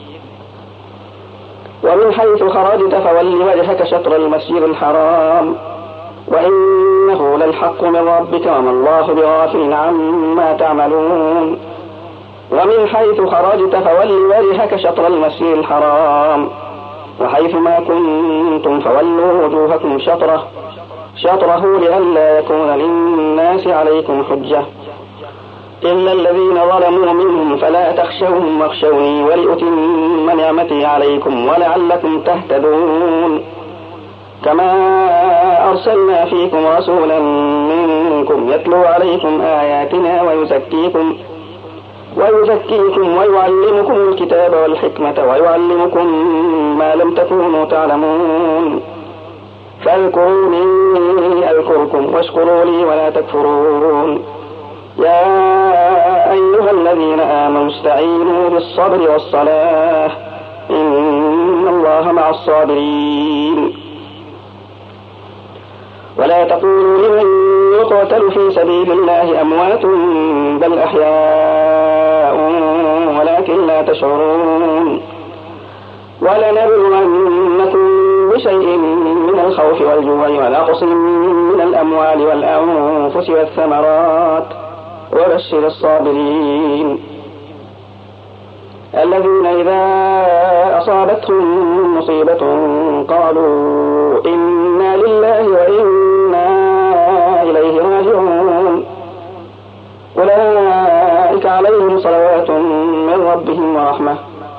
Speaker 1: ومن حيث خرجت فول وجهك شطر المسجد الحرام وإنه للحق من ربك وما الله بغافل عما تعملون. ومن حيث خرجت فول وجهك شطر المسجد الحرام وحيث ما كنتم فولوا وجوهكم شطره شطره لئلا يكون للناس عليكم حجة إلا الذين ظلموا منهم فلا تخشوهم واخشوني ولأتم نعمتي عليكم ولعلكم تهتدون. كما أرسلنا فيكم رسولا منكم يتلو عليكم آياتنا ويزكيكم ويزكيكم ويعلمكم الكتاب والحكمة ويعلمكم ما لم تكونوا تعلمون فاذكروني أذكركم واشكروا لي ولا تكفرون يا أيها الذين آمنوا استعينوا بالصبر والصلاة إن الله مع الصابرين ولا تقولوا لمن يقتل في سبيل الله أموات بل أحياء ولكن لا تشعرون ولنبلونكم بشيء من الخوف والجوع ونقص من الأموال والأنفس والثمرات وبشر الصابرين الذين إذا أصابتهم مصيبة قالوا إنا لله وإنا إليه راجعون أولئك عليهم صلوات من ربهم ورحمة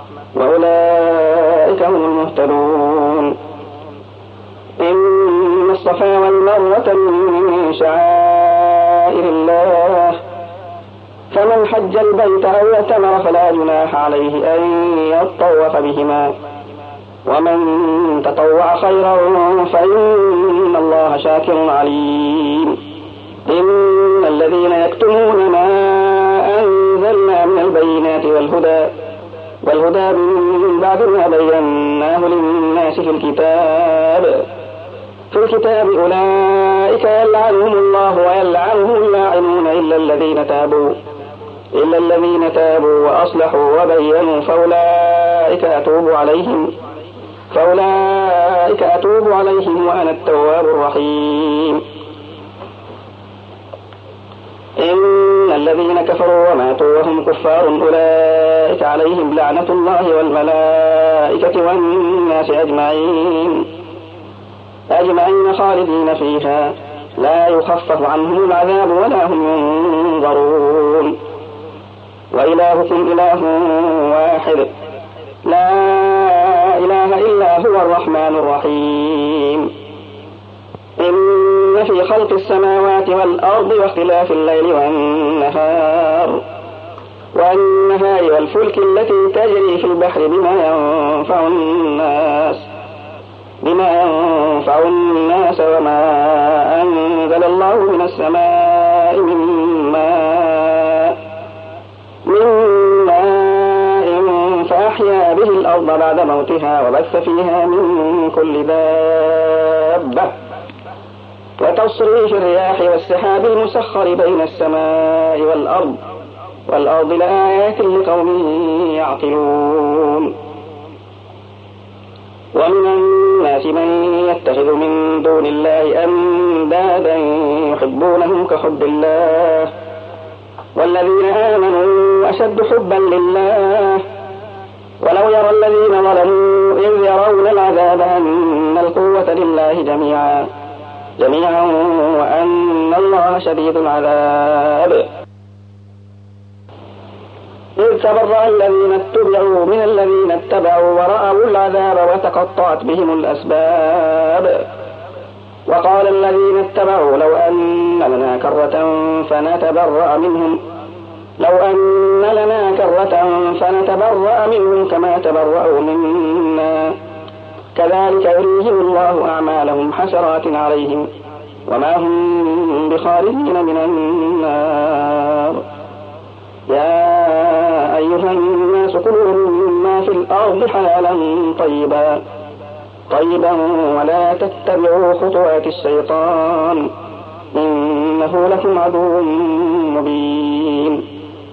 Speaker 1: وأولئك هم المهتدون إن الصفا والمروة من شعائر الله فمن حج البيت أو اعتمر فلا جناح عليه أن يطوف بهما ومن تطوع خيرا فإن الله شاكر عليم إن الذين يكتمون ما أنزلنا من البينات والهدى والهدى من بعد ما بيناه للناس في الكتاب في الكتاب أولئك يلعنهم الله ويلعنهم اللاعنون إلا الذين تابوا إلا الذين تابوا وأصلحوا وبينوا فأولئك أتوب عليهم فأولئك أتوب عليهم وأنا التواب الرحيم إن الذين كفروا وماتوا وهم كفار أولئك عليهم لعنة الله والملائكة والناس أجمعين أجمعين خالدين فيها لا يخفف عنهم العذاب ولا هم ينظرون وإلهكم إله واحد لا إله إلا هو الرحمن الرحيم إن في خلق السماوات والأرض واختلاف الليل والنهار والنهار والفلك التي تجري في البحر بما ينفع الناس بما ينفع الناس وما أنزل الله من السماء من ماء من ماء فأحيا به الأرض بعد موتها وبث فيها من كل دابة وتصريف الرياح والسحاب المسخر بين السماء والأرض والأرض لآيات لقوم يعقلون ومن الناس من يتخذ من دون الله أندادا يحبونهم كحب الله والذين آمنوا أشد حبا لله ولو يرى الذين ظلموا إذ يرون العذاب أن القوة لله جميعا جميعا وأن الله شديد العذاب إذ تبرأ الذين اتبعوا من الذين اتبعوا ورأوا العذاب وتقطعت بهم الأسباب وقال الذين اتبعوا لو أن لنا كرة فنتبرأ منهم لو أن لنا كرة فنتبرأ منهم كما تبرأوا منا كذلك يريهم الله أعمالهم حسرات عليهم وما هم بخارجين من النار يا أيها الناس كلوا مما في الأرض حلالا طيبا طيبا ولا تتبعوا خطوات الشيطان إنه لكم عدو مبين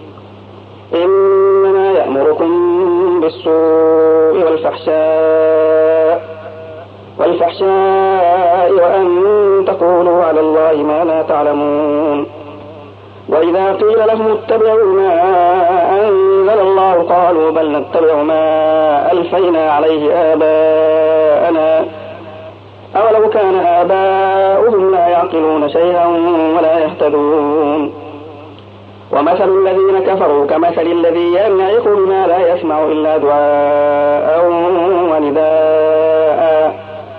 Speaker 1: إنما يأمركم بالسوء والفحشاء والفحشاء وأن تقولوا على الله ما لا تعلمون وإذا قيل لهم اتبعوا ما أنزل الله قالوا بل نتبع ما ألفينا عليه آباءنا أولو كان آباؤهم لا يعقلون شيئا ولا يهتدون ومثل الذين كفروا كمثل الذي ينعق بما لا يسمع إلا دعاء ونداء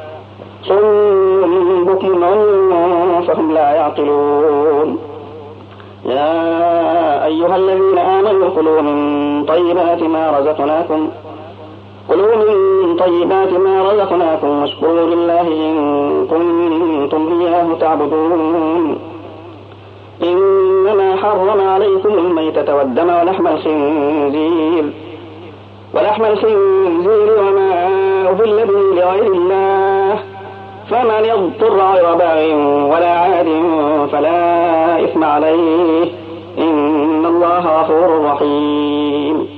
Speaker 1: صم بكم عمي فهم لا يعقلون يا أيها الذين آمنوا كلوا من طيبات ما رزقناكم كلوا من طيبات ما رزقناكم واشكروا لله إن كنتم إياه تعبدون. إنما حرم عليكم الميتة والدم ولحم الخنزير ولحم الخنزير وما أهل به لغير الله، فمن يضطر غير باغ ولا عاد فلا إثم عليه، إن الله غفور رحيم.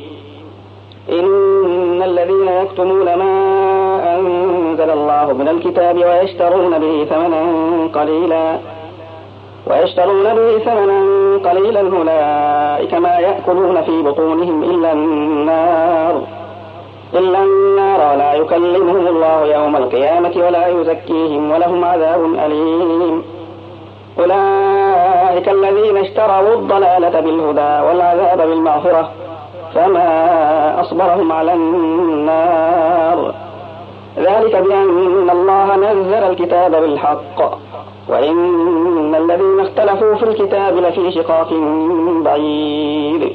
Speaker 1: إن الذين يكتمون ما أنزل الله من الكتاب ويشترون به ثمنا قليلا ويشترون به ثمنا قليلا أولئك ما يأكلون في بطونهم إلا النار إلا النار ولا يكلمهم الله يوم القيامة ولا يزكيهم ولهم عذاب أليم. أولئك الذين اشتروا الضلالة بالهدى والعذاب بالمغفرة، فما أصبرهم على النار. ذلك بأن الله نزل الكتاب بالحق وإن الذين اختلفوا في الكتاب لفي شقاق بعيد.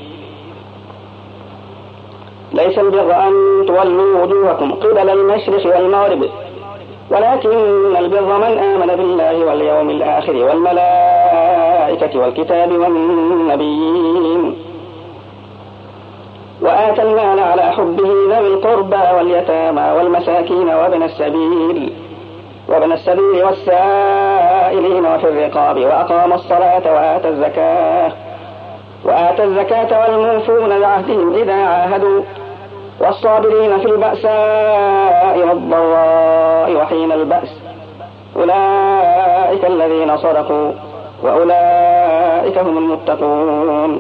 Speaker 1: ليس البر أن تولوا وجوهكم قبل المشرق والمغرب، ولكن البر من آمن بالله واليوم الآخر والملائكة والكتاب والنبيين وآتى المال على حبه ذوي القربى واليتامى والمساكين وابن السبيل وابن السبيل والسائلين وفي الرقاب وأقام الصلاة وآتى الزكاة وآتى الزكاة والموفون بعهدهم إذا عاهدوا والصابرين في البأساء والضراء وحين البأس، أولئك الذين صدقوا وأولئك هم المتقون.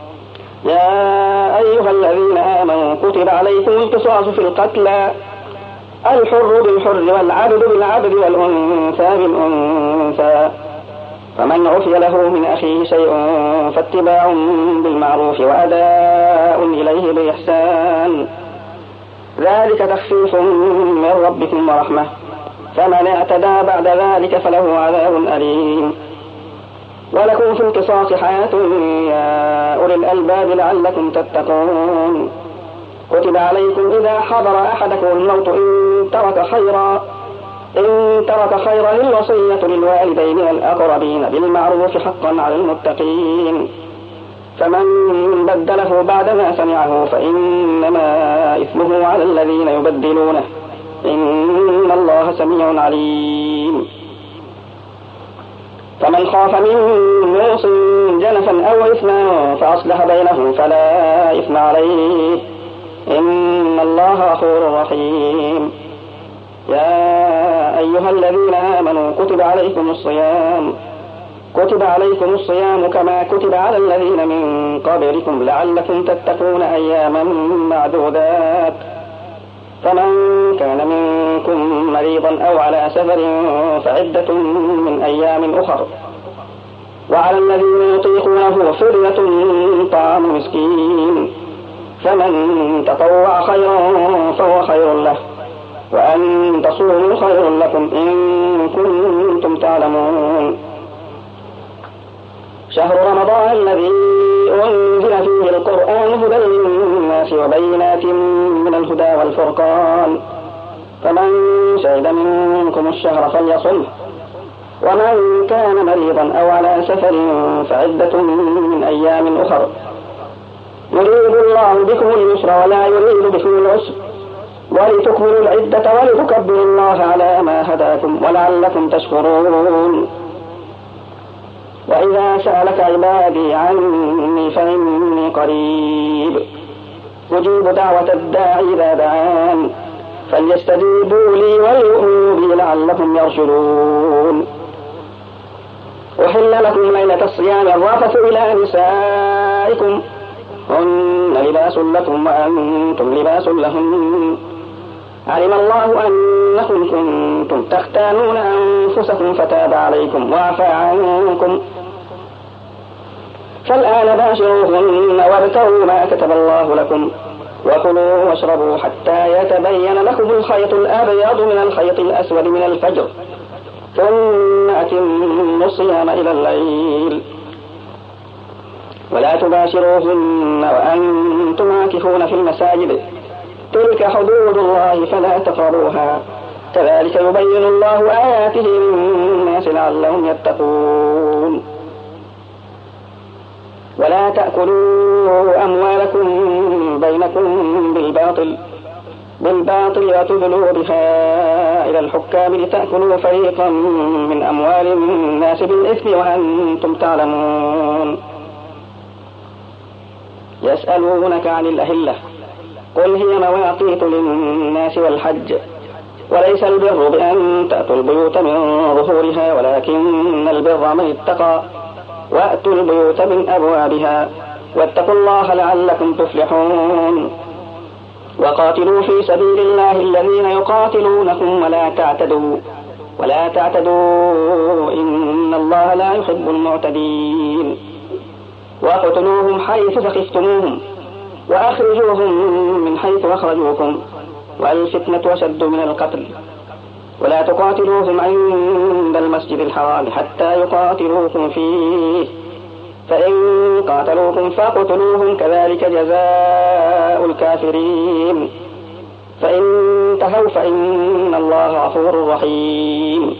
Speaker 1: يا أيها الذين آمنوا كتب عليكم القصاص في القتلى، الحر بالحر والعبد بالعبد والأنثى بالأنثى، فمن عفي له من أخيه شيء فاتباع بالمعروف وأداء إليه بإحسان، ذلك تخفيف من ربكم ورحمة، فمن اعتدى بعد ذلك فله عذاب أليم. ولكم في القصاص حياة يا أولي الألباب لعلكم تتقون. كتب عليكم إذا حضر أحدكم الموت إن ترك خيرا إن ترك خيرا الوصية للوالدين والأقربين بالمعروف حقا على المتقين، فمن بدله بعدما سمعه فإنما إثمه على الذين يبدلونه، إن الله سميع عليم. فمن خاف من موص جنفا أو إثما فأصلح بينهم فلا إثم عليه، إن الله غفور رحيم. يا أيها الذين آمنوا كتب عليكم الصيام كتب عليكم الصيام كما كتب على الذين من قبلكم لعلكم تتقون أياما معدودات، فمن كان منكم مريضا أو على سفر فعدة من أيام أخر، وعلى الذين يطيقونه فدية طعام مسكين، فمن تطوع خيرا فهو خير له، وأن تصوموا خير لكم إن كنتم تعلمون. شهر رمضان الذي أنزل فيه القرآن هدى للناس وبينات من الهدى والفرقان، فمن شهد منكم الشهر فليصمه، ومن كان مريضا أو على سفر فعدة من أيام أخر، يريد الله بكم اليسر ولا يريد بكم العسر، ولتكملوا العدة ولتكبروا الله على ما هداكم ولعلكم تشكرون. وإذا سألك عبادي عني فإني قريب أجيب دعوة الداعي إذا دعان، فليستجيبوا لي وليؤمنوا بي لعلكم يرشدون. أحل لكم ليلة الصيام الرفث إلى نسائكم، هن لباس لكم وأنتم لباس لهن، علم الله أنكم كنتم تختانون أنفسكم فتاب عليكم وعفى عنكم، فالآن باشروهن وابتغوا ما كتب الله لكم، وكلوا واشربوا حتى يتبين لكم الخيط الأبيض من الخيط الأسود من الفجر، ثم أتموا الصيام إلى الليل، ولا تباشروهن وأنتم عاكفون في المساجد، تلك حدود الله فلا تقربوها كذلك يبين الله آياته للناس لعلهم يتقون ولا تأكلوا أموالكم بينكم بالباطل بالباطل وتدلوا بها إلى الحكام لتأكلوا فريقا من أموال الناس بالإثم وأنتم تعلمون يسألونك عن الأهلة قل هي مواقيت للناس والحج وليس البر بأن تأتوا البيوت من ظهورها ولكن البر من اتقى وأتوا البيوت من أبوابها واتقوا الله لعلكم تفلحون وقاتلوا في سبيل الله الذين يقاتلونكم ولا تعتدوا ولا تعتدوا إن الله لا يحب المعتدين واقتلوهم حيث ثقفتموهم وأخرجوهم من حيث أخرجوكم والفتنة أشد من القتل ولا تقاتلوهم عند المسجد الحرام حتى يقاتلوكم فيه فإن قاتلوكم فاقتلوهم كذلك جزاء الكافرين فإن انتهوا فإن الله غفور رحيم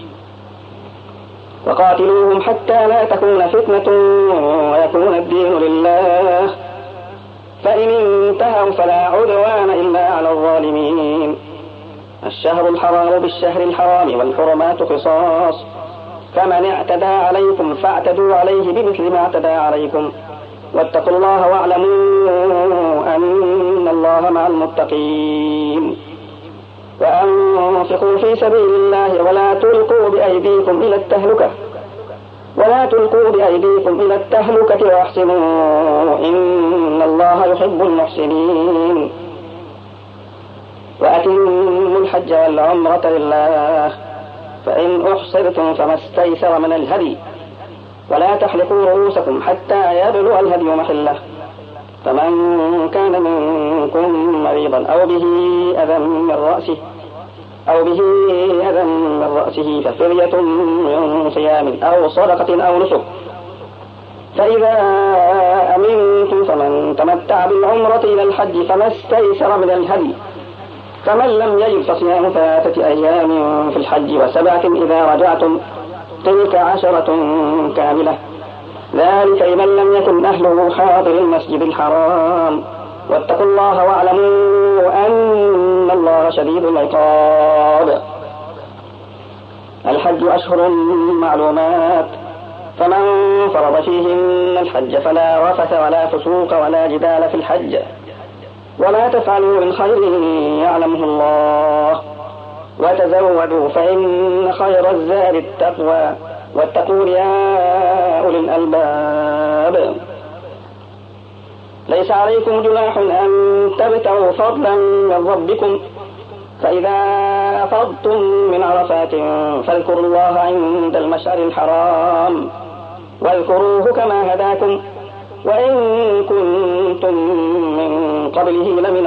Speaker 1: وقاتلوهم حتى لا تكون فتنة ويكون الدين لله فإن انتهوا فلا عدوان إلا على الظالمين الشهر الحرام بالشهر الحرام والحرمات قصاص فمن اعتدى عليكم فاعتدوا عليه بمثل ما اعتدى عليكم واتقوا الله واعلموا أن الله مع المتقين وأنفقوا في سبيل الله ولا تلقوا بأيديكم إلى التهلكة ولا تلقوا بأيديكم إلى التهلكة واحسنوا إن الله يحب المحسنين وأتموا الحج والعمرة لله فإن أحصرتم فما استيسر من الهدي ولا تحلقوا رؤوسكم حتى يبلغ الهدي محله فمن كان منكم مريضا أو به أذى من رأسه أو به أذى من رأسه ففدية من صيام أو صدقة أو نسك فإذا أمنتم فمن تمتع بالعمرة إلى الحج فما استيسر من الهدي فمن لم يجد فصيام ثلاثة أيام في الحج وسبعة إذا رجعتم تلك عشرة كاملة ذلك لمن لم يكن أهله حاضر المسجد الحرام واتقوا الله واعلموا أن الله شديد العقاب الحج أشهر معلومات فمن فرض فيهن الحج فلا رفث ولا فسوق ولا جدال في الحج ولا تفعلوا من خير يعلمه الله وتزودوا فإن خير الزاد التقوى واتقون يا أولي الألباب ليس عليكم جناح أن تبتغوا فضلا من ربكم فإذا أفضتم من عرفات فاذكروا الله عند المشعر الحرام واذكروه كما هداكم وإن كنتم من قبله لمن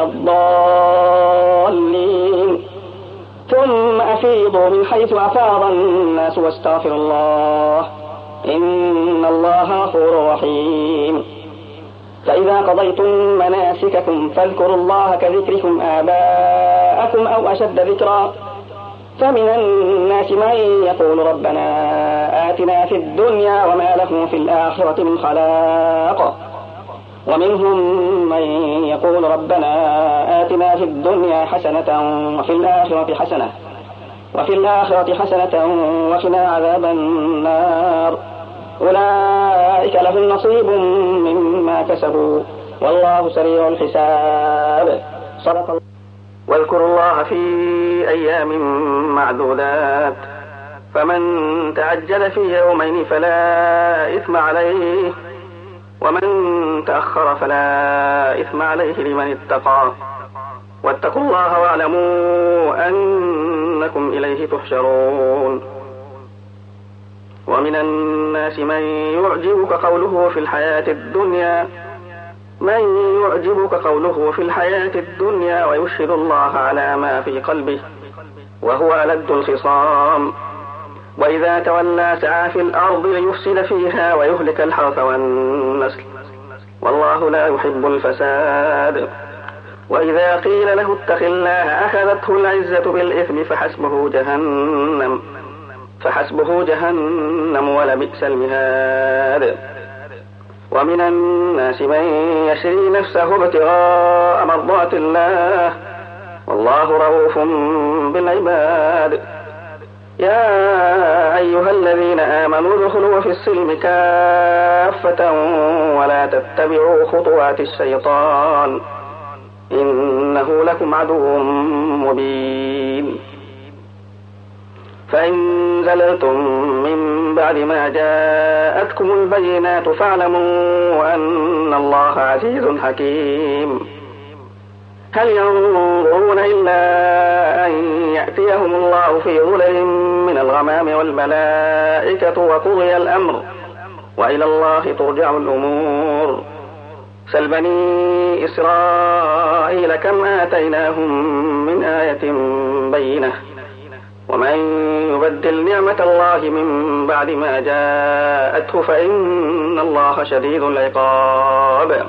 Speaker 1: الضالين ثم أفيضوا من حيث أفاض الناس واستغفروا الله إن الله غفور رحيم فإذا قضيتم مناسككم فاذكروا الله كذكركم آباءكم أو أشد ذكرا فمن الناس من يقول ربنا آتنا في الدنيا وما له في الآخرة من خلاق ومنهم من يقول ربنا آتنا في الدنيا حسنة وفي الآخرة حسنة وفي الآخرة حسنة وقنا عذاب النار أولئك لهم نصيب مما كسبوا والله سريع الحساب صدق الله. واذكروا الله في أيام معدودات فمن تعجل في يومين فلا إثم عليه ومن تأخر فلا إثم عليه لمن اتقى واتقوا الله واعلموا أنكم إليه تحشرون ومن الناس من يعجبك قوله في الحياة الدنيا من يعجبك قوله في الحياة الدنيا ويشهد الله على ما في قلبه وهو ألد الخصام وإذا تولى سعى في الأرض ليفسد فيها ويهلك الحرث والنسل والله لا يحب الفساد وإذا قيل له اتق الله أخذته العزة بالإثم فحسبه جهنم فحسبه جهنم ولبئس المهاد. ومن الناس من يشري نفسه ابتغاء مرضات الله والله رؤوف بالعباد. يا أيها الذين آمنوا ادخلوا في السلم كافة ولا تتبعوا خطوات الشيطان إنه لكم عدو مبين. فإن زللتم من بعد ما جاءتكم البينات فاعلموا أن الله عزيز حكيم. هل ينظرون إلا أن يأتيهم الله في ظلل من الغمام والملائكة وقضي الأمر وإلى الله ترجع الأمور. سل بني إسرائيل كم آتيناهم من آية بينة ومن يبدل نعمة الله من بعد ما جاءته فإن الله شديد العقاب.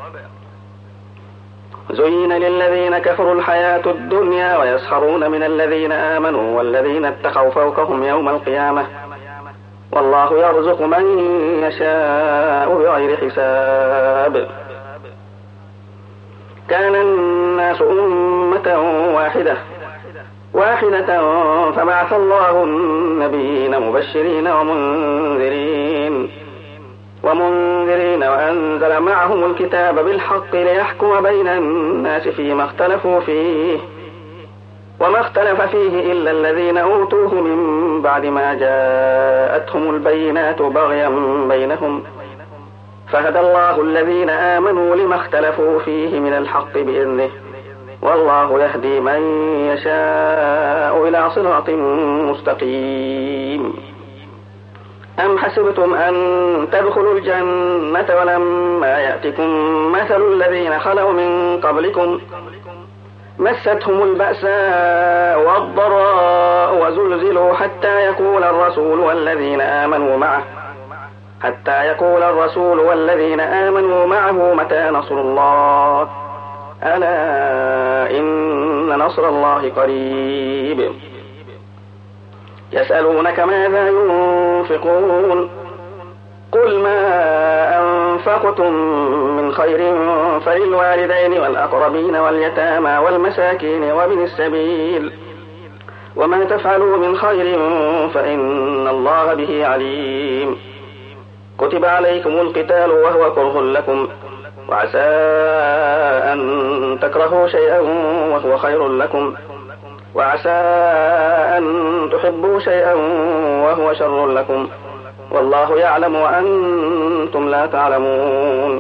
Speaker 1: زين للذين كفروا الحياة الدنيا ويسخرون من الذين آمنوا والذين اتقوا فوقهم يوم القيامة والله يرزق من يشاء بغير حساب. كان الناس أمة واحدة واحدة فبعث الله النبيين مبشرين ومنذرين ومنذرين وأنزل معهم الكتاب بالحق ليحكم بين الناس فيما اختلفوا فيه وما اختلف فيه إلا الذين أوتوه من بعد ما جاءتهم البينات بغيا بينهم فهدى الله الذين آمنوا لما اختلفوا فيه من الحق بإذنه والله يهدي من يشاء إلى صراط مستقيم. أم حسبتم أن تدخلوا الجنة ولما يأتكم مثل الذين خلوا من قبلكم مستهم البأساء والضراء وزلزلوا حتى يقول الرسول والذين آمنوا معه حتى يقول الرسول والذين آمنوا معه متى نصر الله ألا إن نصر الله قريب. يسألونك ماذا ينفقون قل ما أنفقتم من خير فللوالدين والأقربين واليتامى والمساكين وابن السبيل وما تفعلوا من خير فإن الله به عليم. كتب عليكم القتال وهو كره لكم وعسى أن تكرهوا شيئا وهو خير لكم وعسى أن تحبوا شيئا وهو شر لكم والله يعلم وأنتم لا تعلمون.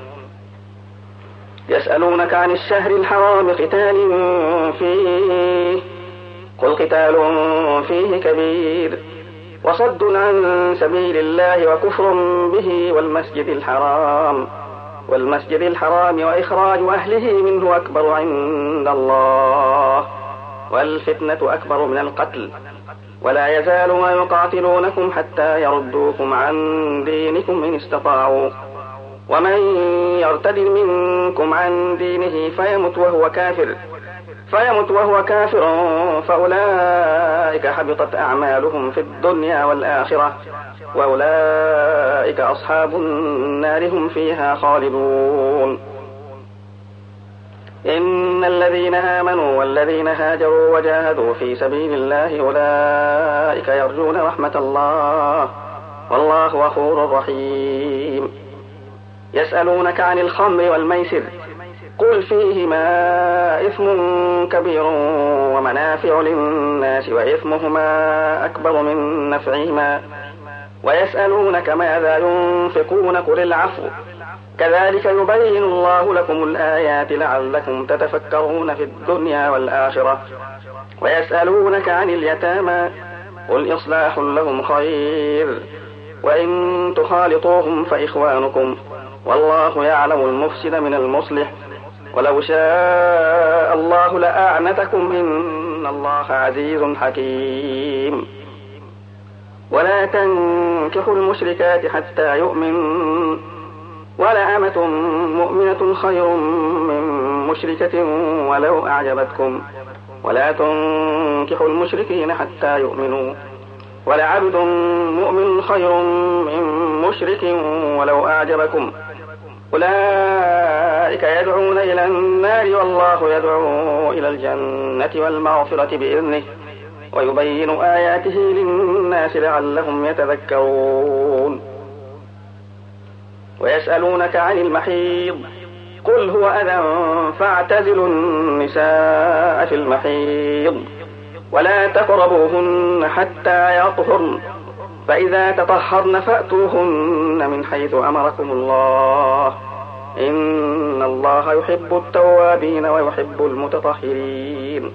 Speaker 1: يسألونك عن الشهر الحرام قتال فيه قل قتال فيه كبير وصد عن سبيل الله وكفر به والمسجد الحرام والمسجد الحرام وإخراج أهله منه أكبر عند الله والفتنة أكبر من القتل ولا يزالون يقاتلونكم حتى يردوكم عن دينكم إن استطاعوا ومن يرتد منكم عن دينه فيمت وهو كافر فيمت وهو كافر فأولئك حبطت أعمالهم في الدنيا والآخرة وأولئك أصحاب النار هم فيها خالدون. إن الذين آمنوا والذين هاجروا وجاهدوا في سبيل الله أولئك يرجون رحمة الله والله غفور رحيم. يسألونك عن الخمر والميسر قل فيهما إثم كبير ومنافع للناس وإثمهما أكبر من نفعهما ويسألونك ماذا ينفقون قل العفو كذلك يبين الله لكم الآيات لعلكم تتفكرون في الدنيا والآخرة. ويسألونك عن اليتامى قل إصلاح لهم خير وإن تخالطوهم فإخوانكم والله يعلم المفسد من المصلح ولو شاء الله لأعنتكم إن الله عزيز حكيم. ولا تنكحوا المشركات حتى يؤمن ولأمة مؤمنة خير من مشركة ولو أعجبتكم ولا تنكحوا المشركين حتى يؤمنوا ولعبد مؤمن خير من مشرك ولو أعجبكم أولئك يدعون إلى النار والله يدعو إلى الجنة والمغفرة بإذنه ويبين آياته للناس لعلهم يتذكرون. ويسألونك عن المحيض قل هو أذى فاعتزلوا النساء في المحيض ولا تقربوهن حتى يطهرن فإذا تطهرن فأتوهن من حيث أمركم الله إن الله يحب التوابين ويحب المتطهرين.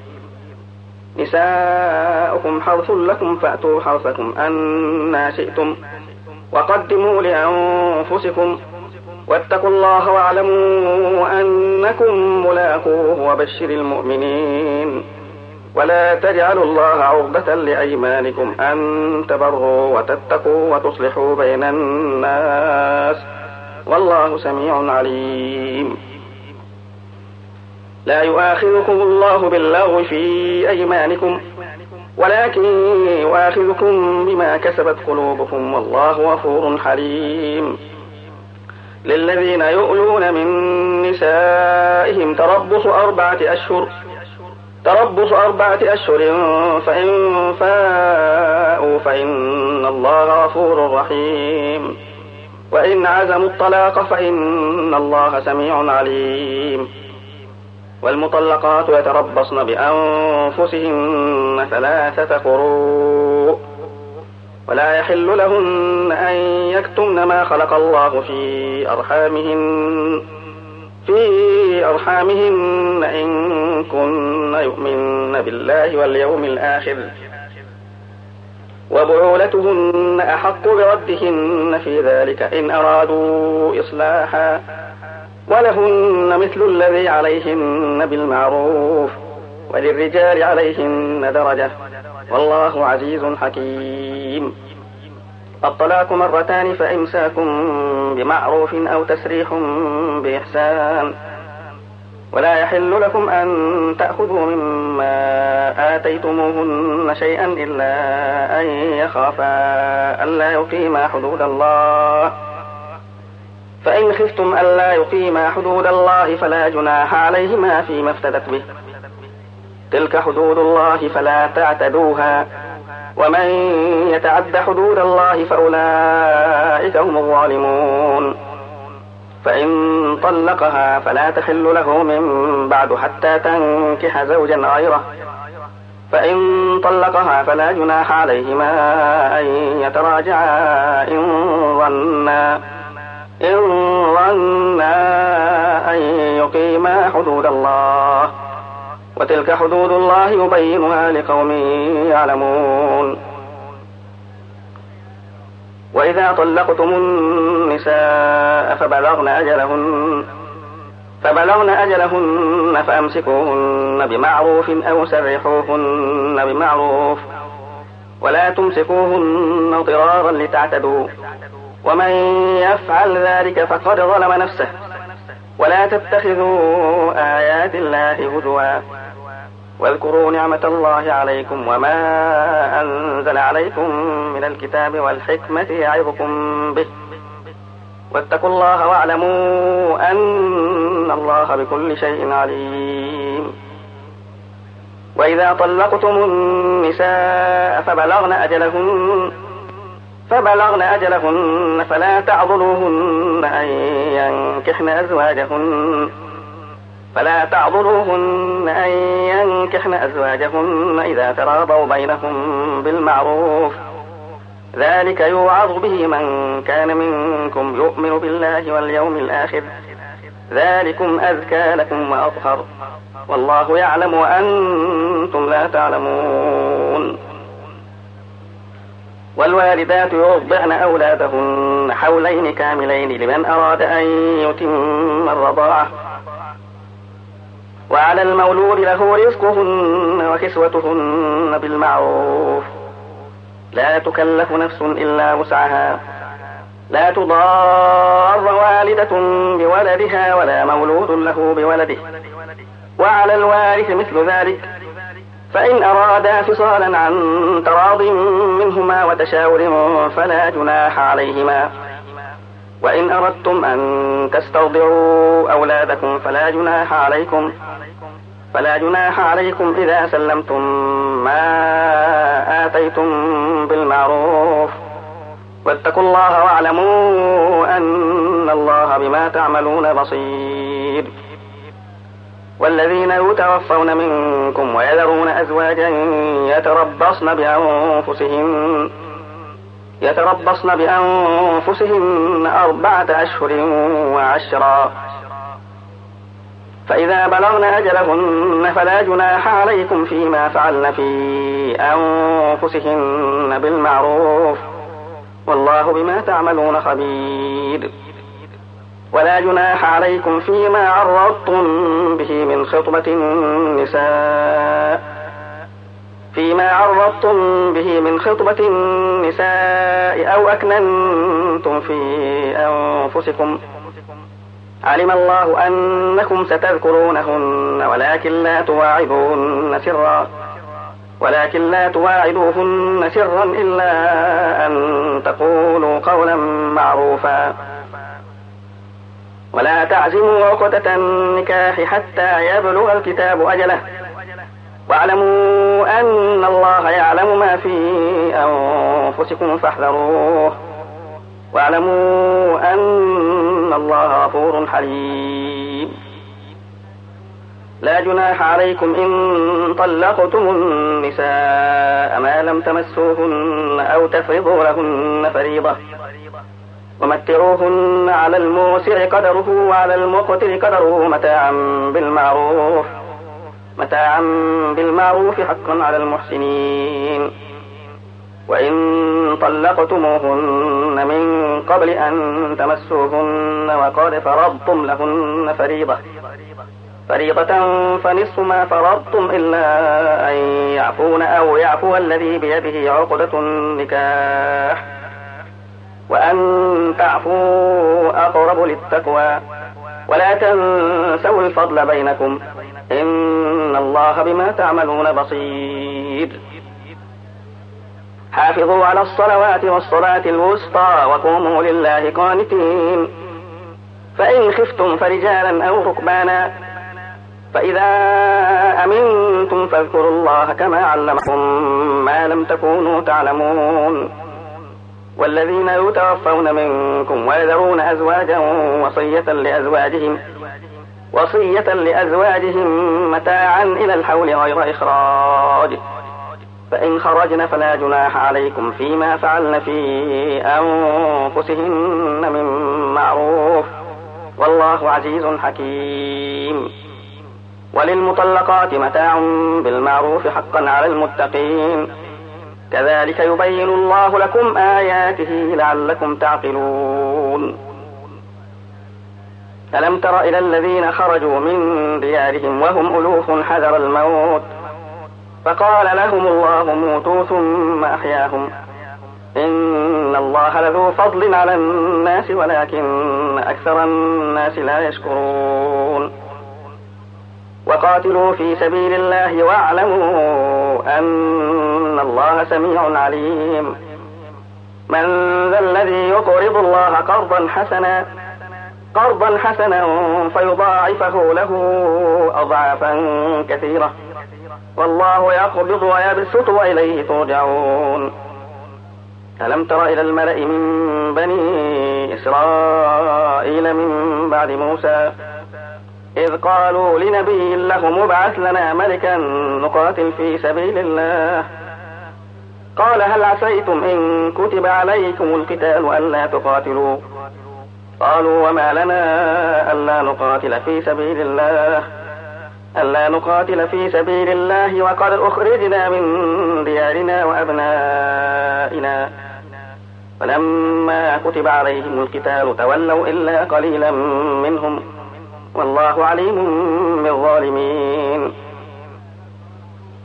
Speaker 1: نساؤكم حرث لكم فأتوا حرثكم أنى شئتم وقدموا لأنفسكم واتقوا الله واعلموا أنكم ملاقوه وبشر المؤمنين. ولا تجعلوا الله عرضة لأيمانكم أن تبروا وتتقوا وتصلحوا بين الناس والله سميع عليم. لا يؤاخذكم الله باللغو في أيمانكم ولكن يؤاخذكم بما كسبت قلوبكم والله غفور حليم. للذين يؤلون من نسائهم تربص أربعة أشهر تربص أربعة أشهر فإن فاءوا فإن الله غفور رحيم. وإن عزموا الطلاق فإن الله سميع عليم. والمطلقات يتربصن بأنفسهن ثلاثة قروء ولا يحل لهن أن يكتمن ما خلق الله في أرحامهن في أرحامهن إن كن يؤمن بالله واليوم الآخر وبعولتهن أحق بردهن في ذلك إن أرادوا إصلاحا ولهن مثل الذي عليهن بالمعروف وللرجال عليهن درجة والله عزيز حكيم. الطلاق مرتان فإمساكم بمعروف أو تسريح بإحسان ولا يحل لكم أن تأخذوا مما آتيتموهن شيئا إلا أن يخافا ألا يقيما حدود الله فإن خفتم ألا يقيما حدود الله فلا جناح عليهما فيما افتدت به تلك حدود الله فلا تعتدوها ومن يتعد حدود الله فأولئك هم الظالمون. فإن طلقها فلا تحل له من بعد حتى تنكح زوجا غيره فإن طلقها فلا جناح عليهما أن يتراجعا إن ظنا إن ظنا أن يقيما حدود الله وتلك حدود الله يبينها لقوم يعلمون. وإذا طلقتم النساء فبلغن أجلهن فبلغن أجلهن فأمسكوهن بمعروف أو سرحوهن بمعروف ولا تمسكوهن ضرارا لتعتدوا ومن يفعل ذلك فقد ظلم نفسه ولا تتخذوا آيات الله هزوا واذكروا نعمة الله عليكم وما أنزل عليكم من الكتاب والحكمة يعظكم به واتقوا الله واعلموا أن الله بكل شيء عليم. وإذا طلقتم النساء فبلغن أجلهن فبلغن أجلهن فلا تعضلوهن أن ينكحن أزواجهن فلا تعضلوهن أن ينكحن أزواجهن إذا تراضوا بينهم بالمعروف ذلك يوعظ به من كان منكم يؤمن بالله واليوم الآخر ذلكم أزكى لكم وأطهر والله يعلم وأنتم لا تعلمون. والوالدات يرضعن أولادهن حولين كاملين لمن أراد أن يتم الرضاعة وعلى المولود له رزقهن وكسوتهن بالمعروف لا تكلف نفس إلا وسعها لا تضار والدة بولدها ولا مولود له بولده، وعلى الوارث مثل ذلك، فإن أرادا فصالا عن تراض منهما وتشاور فلا جناح عليهما. وإن أردتم أن تسترضعوا أولادكم فلا جناح عليكم فلا جناح عليكم إذا سلمتم ما آتيتم بالمعروف، واتقوا الله واعلموا أن الله بما تعملون بصير. والذين يتوفون منكم ويذرون أزواجا يتربصن بأنفسهن يتربصن بأنفسهن أربعة أشهر وعشرا، فإذا بلغن أجلهن فلا جناح عليكم فيما فعلن في أنفسهن بالمعروف، والله بما تعملون خبير. ولا جناح عليكم فيما عرضتم به من خطبة النساء فيما عرضتم به من خطبة النساء أو أكننتم في أنفسكم، علم الله أنكم ستذكرونهن ولكن لا تواعدوهن سرا ولكن لا تواعدوهن سرا إلا أن تقولوا قولا معروفا. ولا تعزموا عقدة النكاح حتى يبلغ الكتاب أجله، واعلموا أن الله يعلم ما في أنفسكم فاحذروه، واعلموا أن الله غفور حليم. لا جناح عليكم إن طلقتم النساء ما لم تمسوهن أو تفرضوا لهن فريضة، ومتعوهن على الموسع قدره وعلى المقتر قدره متاعا بالمعروف متاعا بالمعروف حقا على المحسنين. وإن طلقتموهن من قبل أن تمسوهن وقد فرضتم لهن فريضة فريضة فنصف ما فرضتم إلا أن يعفون أو يعفو الذي بيده عقدة النكاح، وأن تعفوا أقرب للتقوى، ولا تنسوا الفضل بينكم، إن الله بما تعملون بصير. حافظوا على الصلوات والصلاة الوسطى وقوموا لله قانتين. فإن خفتم فرجالا أو ركبانا، فإذا أمنتم فاذكروا الله كما علمكم ما لم تكونوا تعلمون. والذين يتوفون منكم ويذرون أزواجا وصية لأزواجهم وصية لأزواجهم متاعا إلى الحول غير إخراج، فإن خرجن فلا جناح عليكم فيما فعلن في أنفسهن من معروف، والله عزيز حكيم. وللمطلقات متاع بالمعروف حقا على المتقين، كذلك يبين الله لكم آياته لعلكم تعقلون. ألم تر إلى الذين خرجوا من ديارهم وهم ألوف حذر الموت فقال لهم الله موتوا ثم أحياهم، إن الله لذو فضل على الناس ولكن أكثر الناس لا يشكرون. وقاتلوا في سبيل الله واعلموا أن الله سميع عليم. من ذا الذي يقرض الله قرضا حسنا قرضا حسنا فيضاعفه له أضعافا كثيرة، والله يقبض ويبسط وإليه ترجعون. ألم تر إلى الملأ من بني إسرائيل من بعد موسى إذ قالوا لنبي له مبعث لنا ملكا نقاتل في سبيل الله، قال هل عسيتم إن كتب عليكم القتال ألا تقاتلوا؟ قالوا وما لنا ألا نقاتل في سبيل الله ألا نقاتل في سبيل الله وقد أخرجنا من ديارنا وأبنائنا، فلما كتب عليهم القتال تولوا إلا قليلا منهم، والله عليم بالظالمين.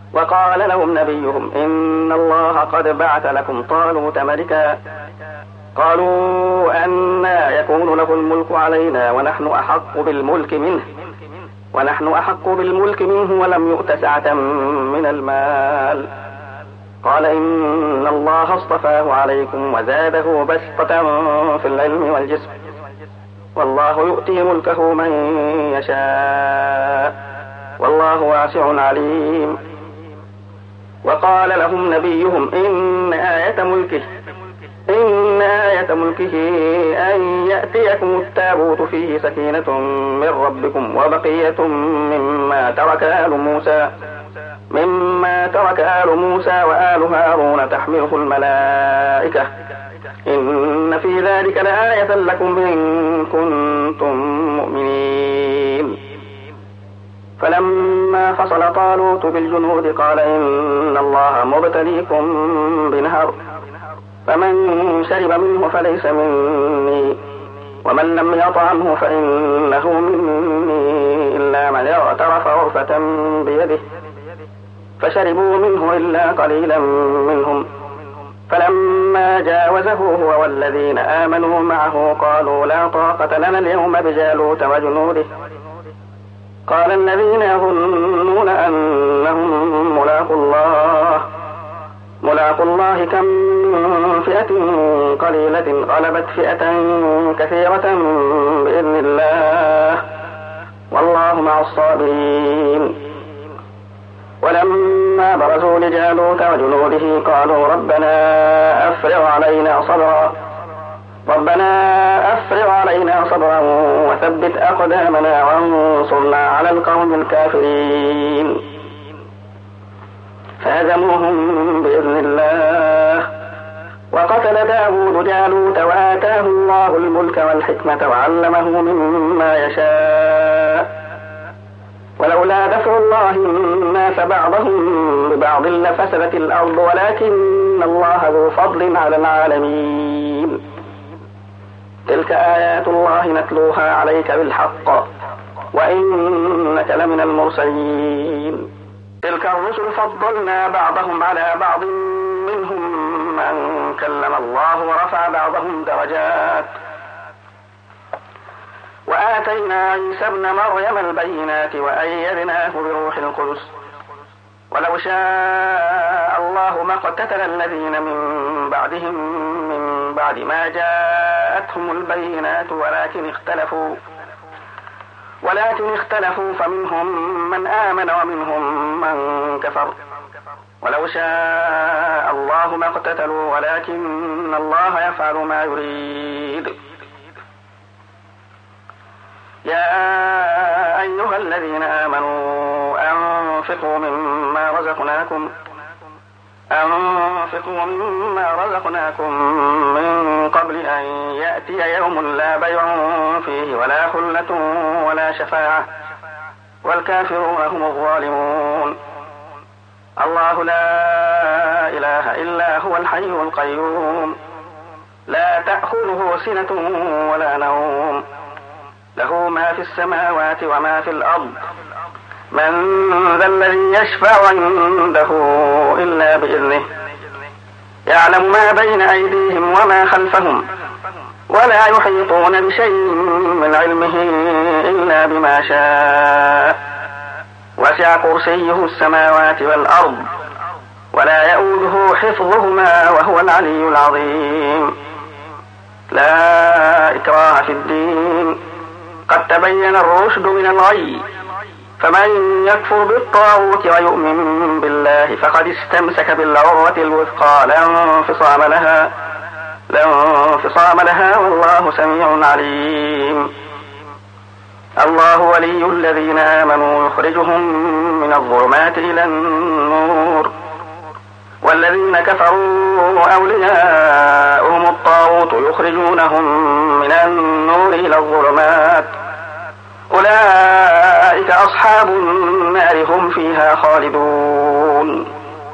Speaker 1: وقال لهم نبيهم إن الله قد بعث لكم طالوت ملكا قالوا أنى يكون له الملك علينا ونحن أحق بالملك منه ونحن أحق بالملك منه ولم يؤت سعة من المال. قال إن الله اصطفاه عليكم وزاده بسطة في العلم والجسم والله يؤتي ملكه من يشاء والله واسع عليم. وقال لهم نبيهم إن آية ملكه إن آية ملكه أن يأتيكم التابوت فيه سكينة من ربكم وبقية مما ترك آل موسى مما ترك آل موسى وآل هارون تحمله الملائكة إن في ذلك لآية لكم إن كنتم مؤمنين. فلما فصل طالوت بالجنود قال إن الله مبتليكم بنهر فمن شرب منه فليس مني ومن لم يطعمه فإنه مني إلا من اغترف غرفة بيده فشربوا منه إلا قليلا منهم. فلما جاوزه هو والذين آمنوا معه قالوا لا طاقة لنا اليوم بجالوت وجنوده. قال الذين يظنون أنهم ملاقوا الله ملاقوا الله كم من فئة قليلة غلبت فئة كثيرة بإذن الله والله مع الصابرين. ولما برزوا لجالوت وجنوده قالوا ربنا أفرغ علينا صبرا ربنا أفرغ علينا صبرا وثبت أقدامنا وانصرنا على القوم الكافرين. فهزموهم بإذن الله. وقتل داود جالوت وآتاه الله الملك والحكمة وعلمه مما يشاء ولولا دفع الله الناس بعضهم ببعض لفسدت الأرض ولكن الله ذو فضل على العالمين. تلك آيات الله نتلوها عليك بالحق وإنك لمن المرسلين. تلك الرسل فضلنا بعضهم على بعض منهم من كلم الله ورفع بعضهم درجات وآتينا عيسى ابن مريم البينات وأيدناه بروح القدس ولو شاء الله ما اقتتل الذين من بعدهم من بعد ما جاءتهم البينات ولكن اختلفوا ولكن اختلفوا فمنهم من آمن ومنهم من كفر ولو شاء الله ما اقتتلوا ولكن الله يفعل ما يريد. يا أيها الذين آمنوا أنفقوا مما رزقناكم أنفقوا مما رزقناكم من قبل أن يأتي يوم لا بيع فيه ولا خلة ولا شفاعة والكافرون هم الظالمون. الله لا إله إلا هو الحي القيوم لا تأخذه سنة ولا نوم له ما في السماوات وما في الأرض من ذا الذي يشفع عنده إلا بإذنه يعلم ما بين أيديهم وما خلفهم ولا يحيطون بشيء من علمه إلا بما شاء وسع كرسيه السماوات والأرض ولا يؤوده حفظهما وهو العلي العظيم. لا إكراه في الدين قد تبين الرشد من الغي فمن يكفر بالطاغوت ويؤمن بالله فقد استمسك بالعروة الوثقى لا انفصام لها لا انفصام لها والله سميع عليم. الله ولي الذين آمنوا يخرجهم من الظلمات إلى النور والذين كفروا أولياؤهم الطاغوت يخرجونهم من النور إلى الظلمات أولئك أصحاب النار هم فيها خالدون.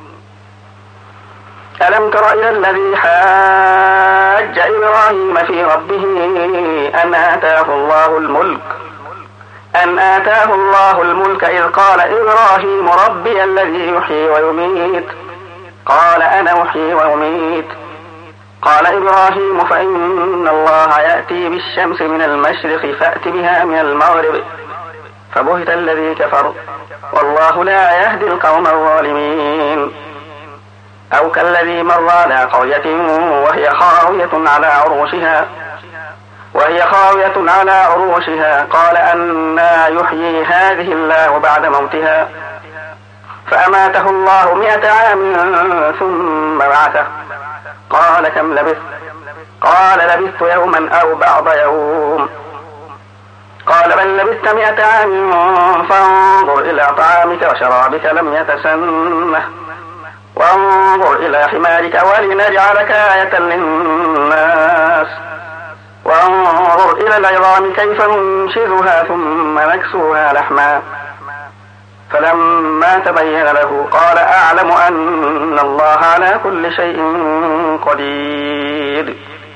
Speaker 1: ألم تر إلى الذي حاج إبراهيم في ربه أن آتاه الله الملك أن آتاه الله الملك إذ قال إبراهيم ربي الذي يحيي ويميت قال أنا أحيي وأميت قال إبراهيم فإن الله يأتي بالشمس من المشرق فأت بها من المغرب فبهت الذي كفر والله لا يهدي القوم الظالمين. أو كالذي مر على قرية وهي خاوية على عروشها وهي خاوية على عروشها قال أنى يحيي هذه الله بعد موتها فأماته الله مئة عام ثم بعثه قال كم لبثت قال لبثت يوما أو بعض يوم قال بل لبثت مئة عام فانظر إلى طعامك وشرابك لم يتسنه وانظر إلى حمارك ولنجعلك آية للناس وانظر إلى العظام كيف ننشزها ثم نكسوها لحما فلما تبين له قال أعلم أن الله على كل شيء قدير.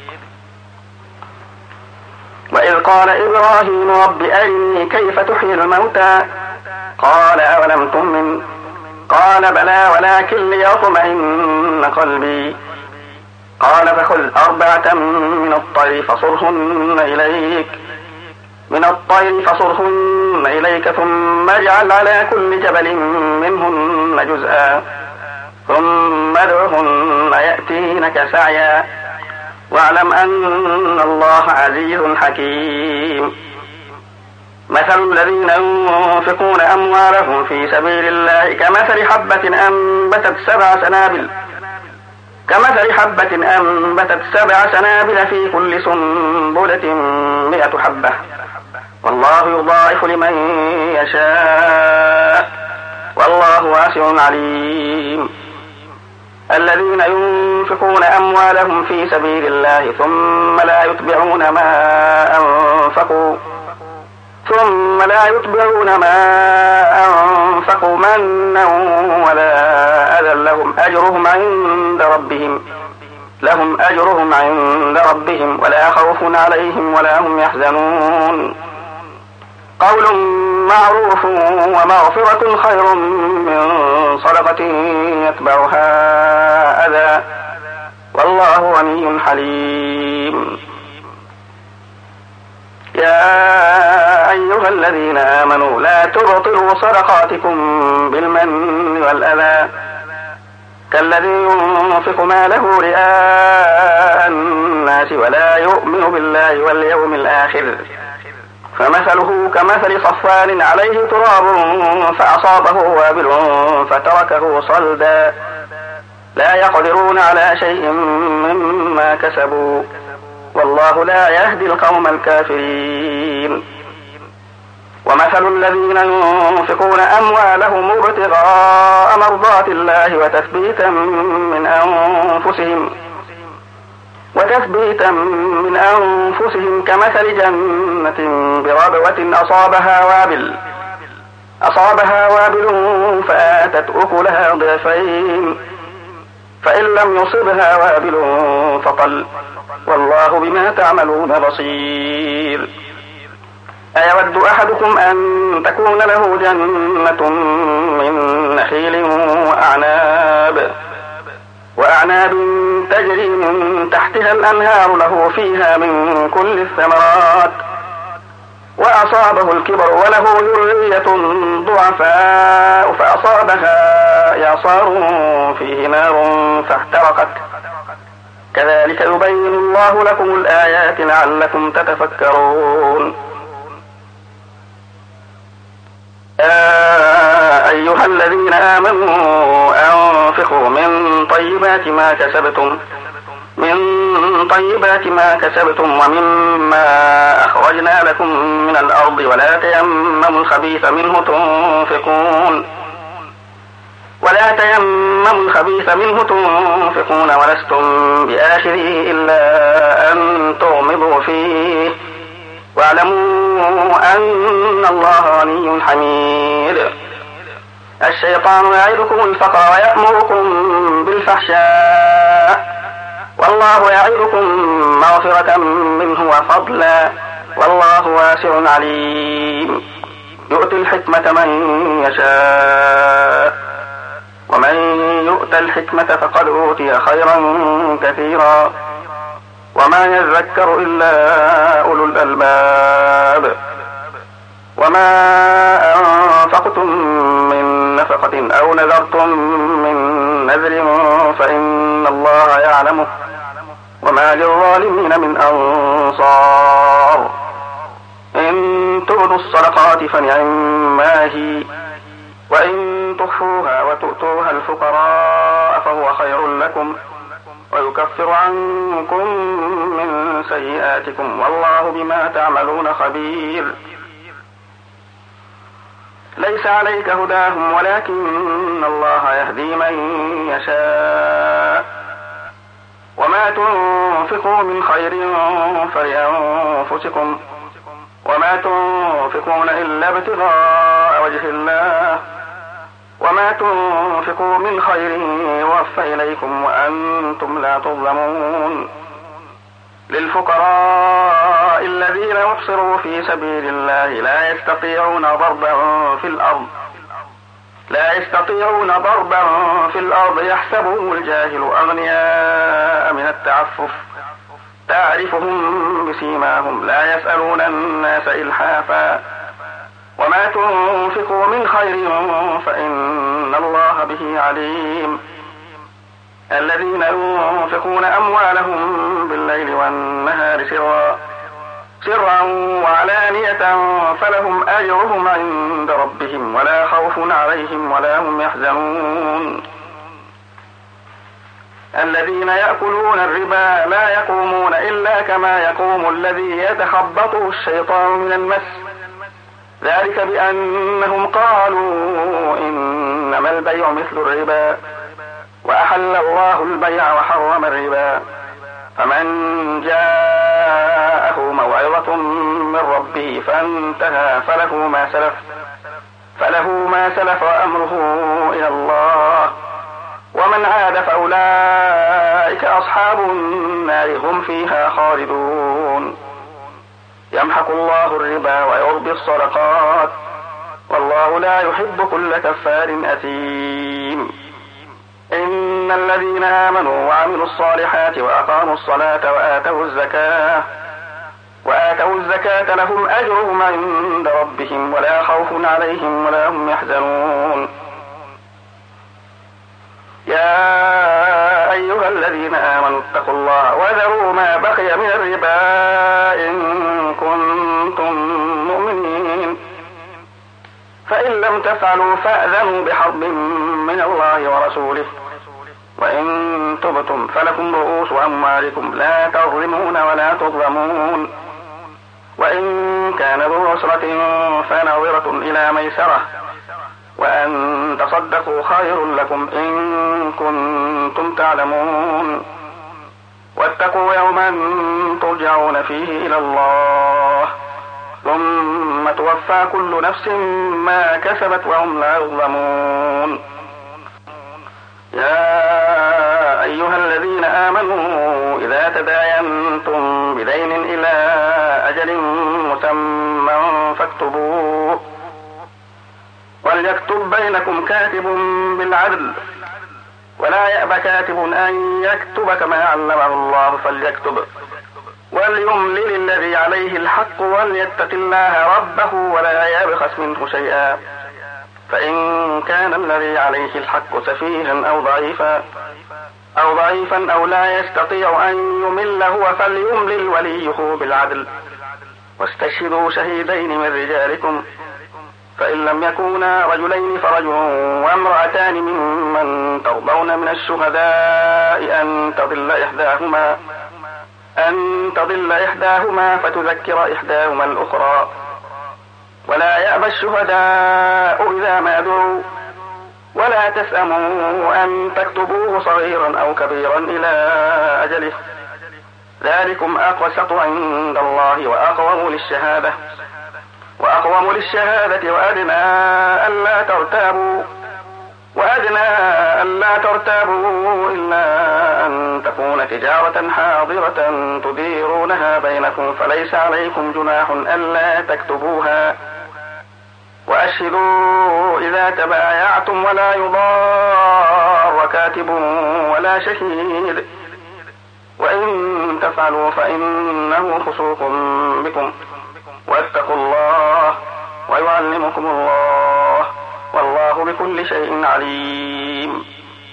Speaker 1: وإذ قال إبراهيم رب أرني كيف تحيي الموتى قال أولم تؤمن قال بلى ولكن ليطمئن قلبي قال فخذ أربعة من الطير فصرهن إليك من الطير فصرهن إليك ثم اجعل على كل جبل منهن جزءا ثم ادعهن يأتينك سعيا واعلم أن الله عزيز حكيم. مثل الذين ينفقون أموالهم في سبيل الله كمثل حبة أنبتت سبع سنابل كمثل حبة أنبتت سبع سنابل في كل سنبلة مئة حبة والله يضاعف لمن يشاء والله واسع عليم. الذين ينفقون أموالهم في سبيل الله ثم لا يتبعون ما أنفقوا ثم لا يتبعون ما أنفقوا منا ولا أذى لهم أجرهم عند ربهم لهم أجرهم عند ربهم ولا خوف عليهم ولا هم يحزنون. قول معروف ومغفرة خير من صدقة يتبعها أذى والله غني حليم. يا أيها الذين آمنوا لا تبطلوا صدقاتكم بالمن والأذى كالذي ينفق ماله رئاء الناس ولا يؤمن بالله واليوم الآخر فمثله كمثل صفوان عليه تراب فأصابه وابل فتركه صلدا لا يقدرون على شيء مما كسبوا والله لا يهدي القوم الكافرين. ومثل الذين ينفقون أموالهم ابتغاء مرضات الله وتثبيتا من أنفسهم وتثبيتا من أنفسهم كمثل جنة بربوة أصابها وابل أصابها وابل فآتت أكلها ضعفين فإن لم يصبها وابل فطل والله بما تعملون بصير. أيود أحدكم أن تكون له جنة من نخيل وأعناب وأعناب تجري من تحتها الأنهار له فيها من كل الثمرات وأصابه الكبر وله ذرية ضعفاء فأصابها إعصار فيه نار فاحترقت كذلك يبين الله لكم الآيات لعلكم تتفكرون. يا أيها الذين آمنوا أنفقوا من طيبات ما كسبتم من طيبات ما كسبتم ومما أخرجنا لكم من الأرض ولا تيمموا الخبيث منه تنفقون ولا تيمموا الخبيث منه تنفقون ولستم بآخره إلا أن تغمضوا فيه واعلموا أن الله غني حميد. الشيطان يعدكم الفقر ويأمركم بالفحشاء والله يعدكم مغفرة منه وفضلا والله واسع عليم. يؤتي الحكمة من يشاء ومن يؤت الحكمة فقد أوتي خيرا كثيرا وما يذكر إلا أولو الألباب. وما أنفقتم من نفقة أو نذرتم من نذر فإن الله يعلمه وما للظالمين من أنصار. إن تبدوا الصدقات فنعما هي وإن تخفوها وتؤتوها الفقراء فهو خير لكم ويكفر عنكم من سيئاتكم والله بما تعملون خبير. ليس عليك هداهم ولكن الله يهدي من يشاء. وما تنفقوا من خير فلأنفسكم وما تنفقون إلا ابتغاء وجه الله وما تنفقوا من خير يوفى إليكم وأنتم لا تظلمون. للفقراء الذين يحصروا في سبيل الله لا يستطيعون ضربا في الأرض لا يستطيعون ضربا في الأرض يحسبهم الجاهل أغنياء من التعفف تعرفهم بسيماهم لا يسألون الناس إلحافا. وما تنفقوا من خير فإن الله به عليم. الذين ينفقون أموالهم بالليل والنهار سرا سرا وعلانية فلهم أجرهم عند ربهم ولا خوف عليهم ولا هم يحزنون. الذين يأكلون الربا لا يقومون إلا كما يقوم الذي يتخبطه الشيطان من المس ذلك بأنهم قالوا إنما البيع مثل الربا وأحل الله البيع وحرم الربا. فمن جاءه موعظة من ربه فانتهى فله ما سلف فله ما سلف وأمره إلى الله ومن عاد فأولئك أصحاب النار هم فيها خالدون. يمحق الله الربا ويربي الصدقات والله لا يحب كل كفار أثيم. إن الذين آمنوا وعملوا الصالحات وأقاموا الصلاة وآتوا الزكاة وآتوا الزكاة لهم أجرهم عند ربهم ولا خوف عليهم ولا هم يحزنون. يا أيها الذين آمنوا اتقوا الله وذروا ما بقي من الربا إن كنتم مؤمنين فإن لم تفعلوا فأذنوا بحرب من الله ورسوله وإن تبتم فلكم رؤوس أموالكم لا تظلمون ولا تظلمون. وإن كان ذو عسرة فنظرة إلى ميسرة وأن تصدقوا خير لكم إن كنتم تعلمون. واتقوا يوما ترجعون فيه إلى الله ثم توفى كل نفس ما كسبت وهم لا يظلمون. يا أيها الذين آمنوا إذا تداينتم بدين إلى أجل مسمى فاكتبوه وليكتب بينكم كاتب بالعدل ولا يأب كاتب أن يكتب كما علمه الله فليكتب وليملل الذي عليه الحق وليتق الله ربه ولا يبخس منه شيئا فإن كان الذي عليه الحق سفيها أو ضعيفا أو ضعيفا أو لا يستطيع أن يمل هو فليملل وليه بالعدل واستشهدوا شهيدين من رجالكم فإن لم يكونا رجلين فرجل وامرأتان ممن ترضون من الشهداء أن تضل إحداهما أن تضل إحداهما فتذكر إحداهما الأخرى ولا يأبى الشهداء إذا ما دعوا ولا تسأموا أن تكتبوه صغيرا أو كبيرا إلى أجله ذلكم أقسط عند الله وأقوم للشهادة وأقوم للشهادة وأدنى ألا ترتابوا وأدنى ألا ترتابوا إلا أن تكون تجارة حاضرة تديرونها بينكم فليس عليكم جناح ألا تكتبوها وأشهدوا إذا تبايعتم ولا يضار كاتب ولا شهيد وإن تفعلوا فإنه فسوق بكم، واتقوا الله ويعلمكم الله، والله بكل شيء عليم.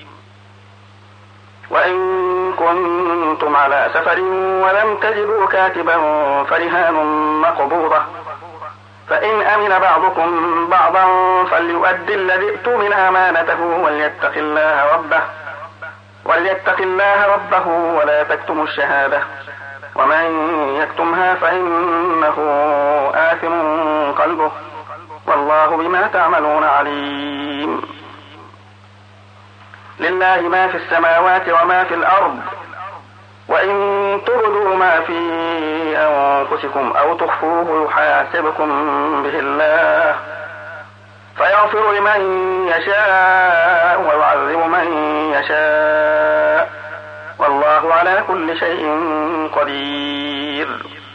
Speaker 1: وإن كنتم على سفر ولم تجدوا كاتبا فرهان مقبوضة، فإن أمن بعضكم بعضا فليؤدي الذي ائتمن أمانته وليتق الله ربه وليتق الله ربه ولا تكتموا الشهادة، ومن يكتمها فإنه آثم قلبه، والله بما تعملون عليم. لله ما في السماوات وما في الأرض، وإن تبدوا ما في أنفسكم أو تخفوه يحاسبكم به الله، فيغفر لمن يشاء ويعذب من يشاء، والله على كل شيء قدير.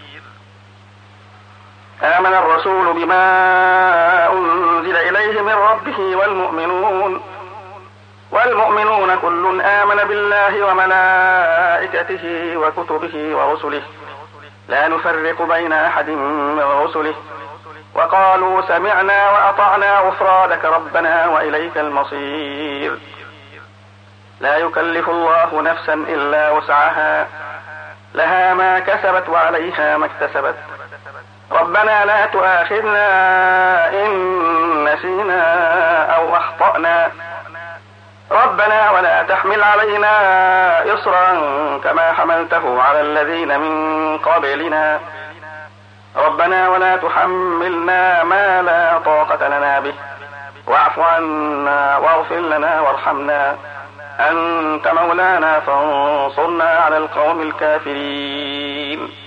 Speaker 1: آمن الرسول بما أنزل إليه من ربه والمؤمنون والمؤمنون كل آمن بالله وملائكته وكتبه ورسله لا نفرق بين أحد من رسله، وقالوا سمعنا وأطعنا غفرانك ربنا وإليك المصير. لا يكلف الله نفسا إلا وسعها، لها ما كسبت وعليها ما اكتسبت، ربنا لا تؤاخذنا إن نسينا أو أخطأنا، ربنا ولا تحمل علينا إصرا كما حملته على الذين من قبلنا، ربنا ولا تحملنا ما لا طاقة لنا به، واعف عنا واغفر لنا وارحمنا، أنت مولانا فانصرنا على القوم الكافرين.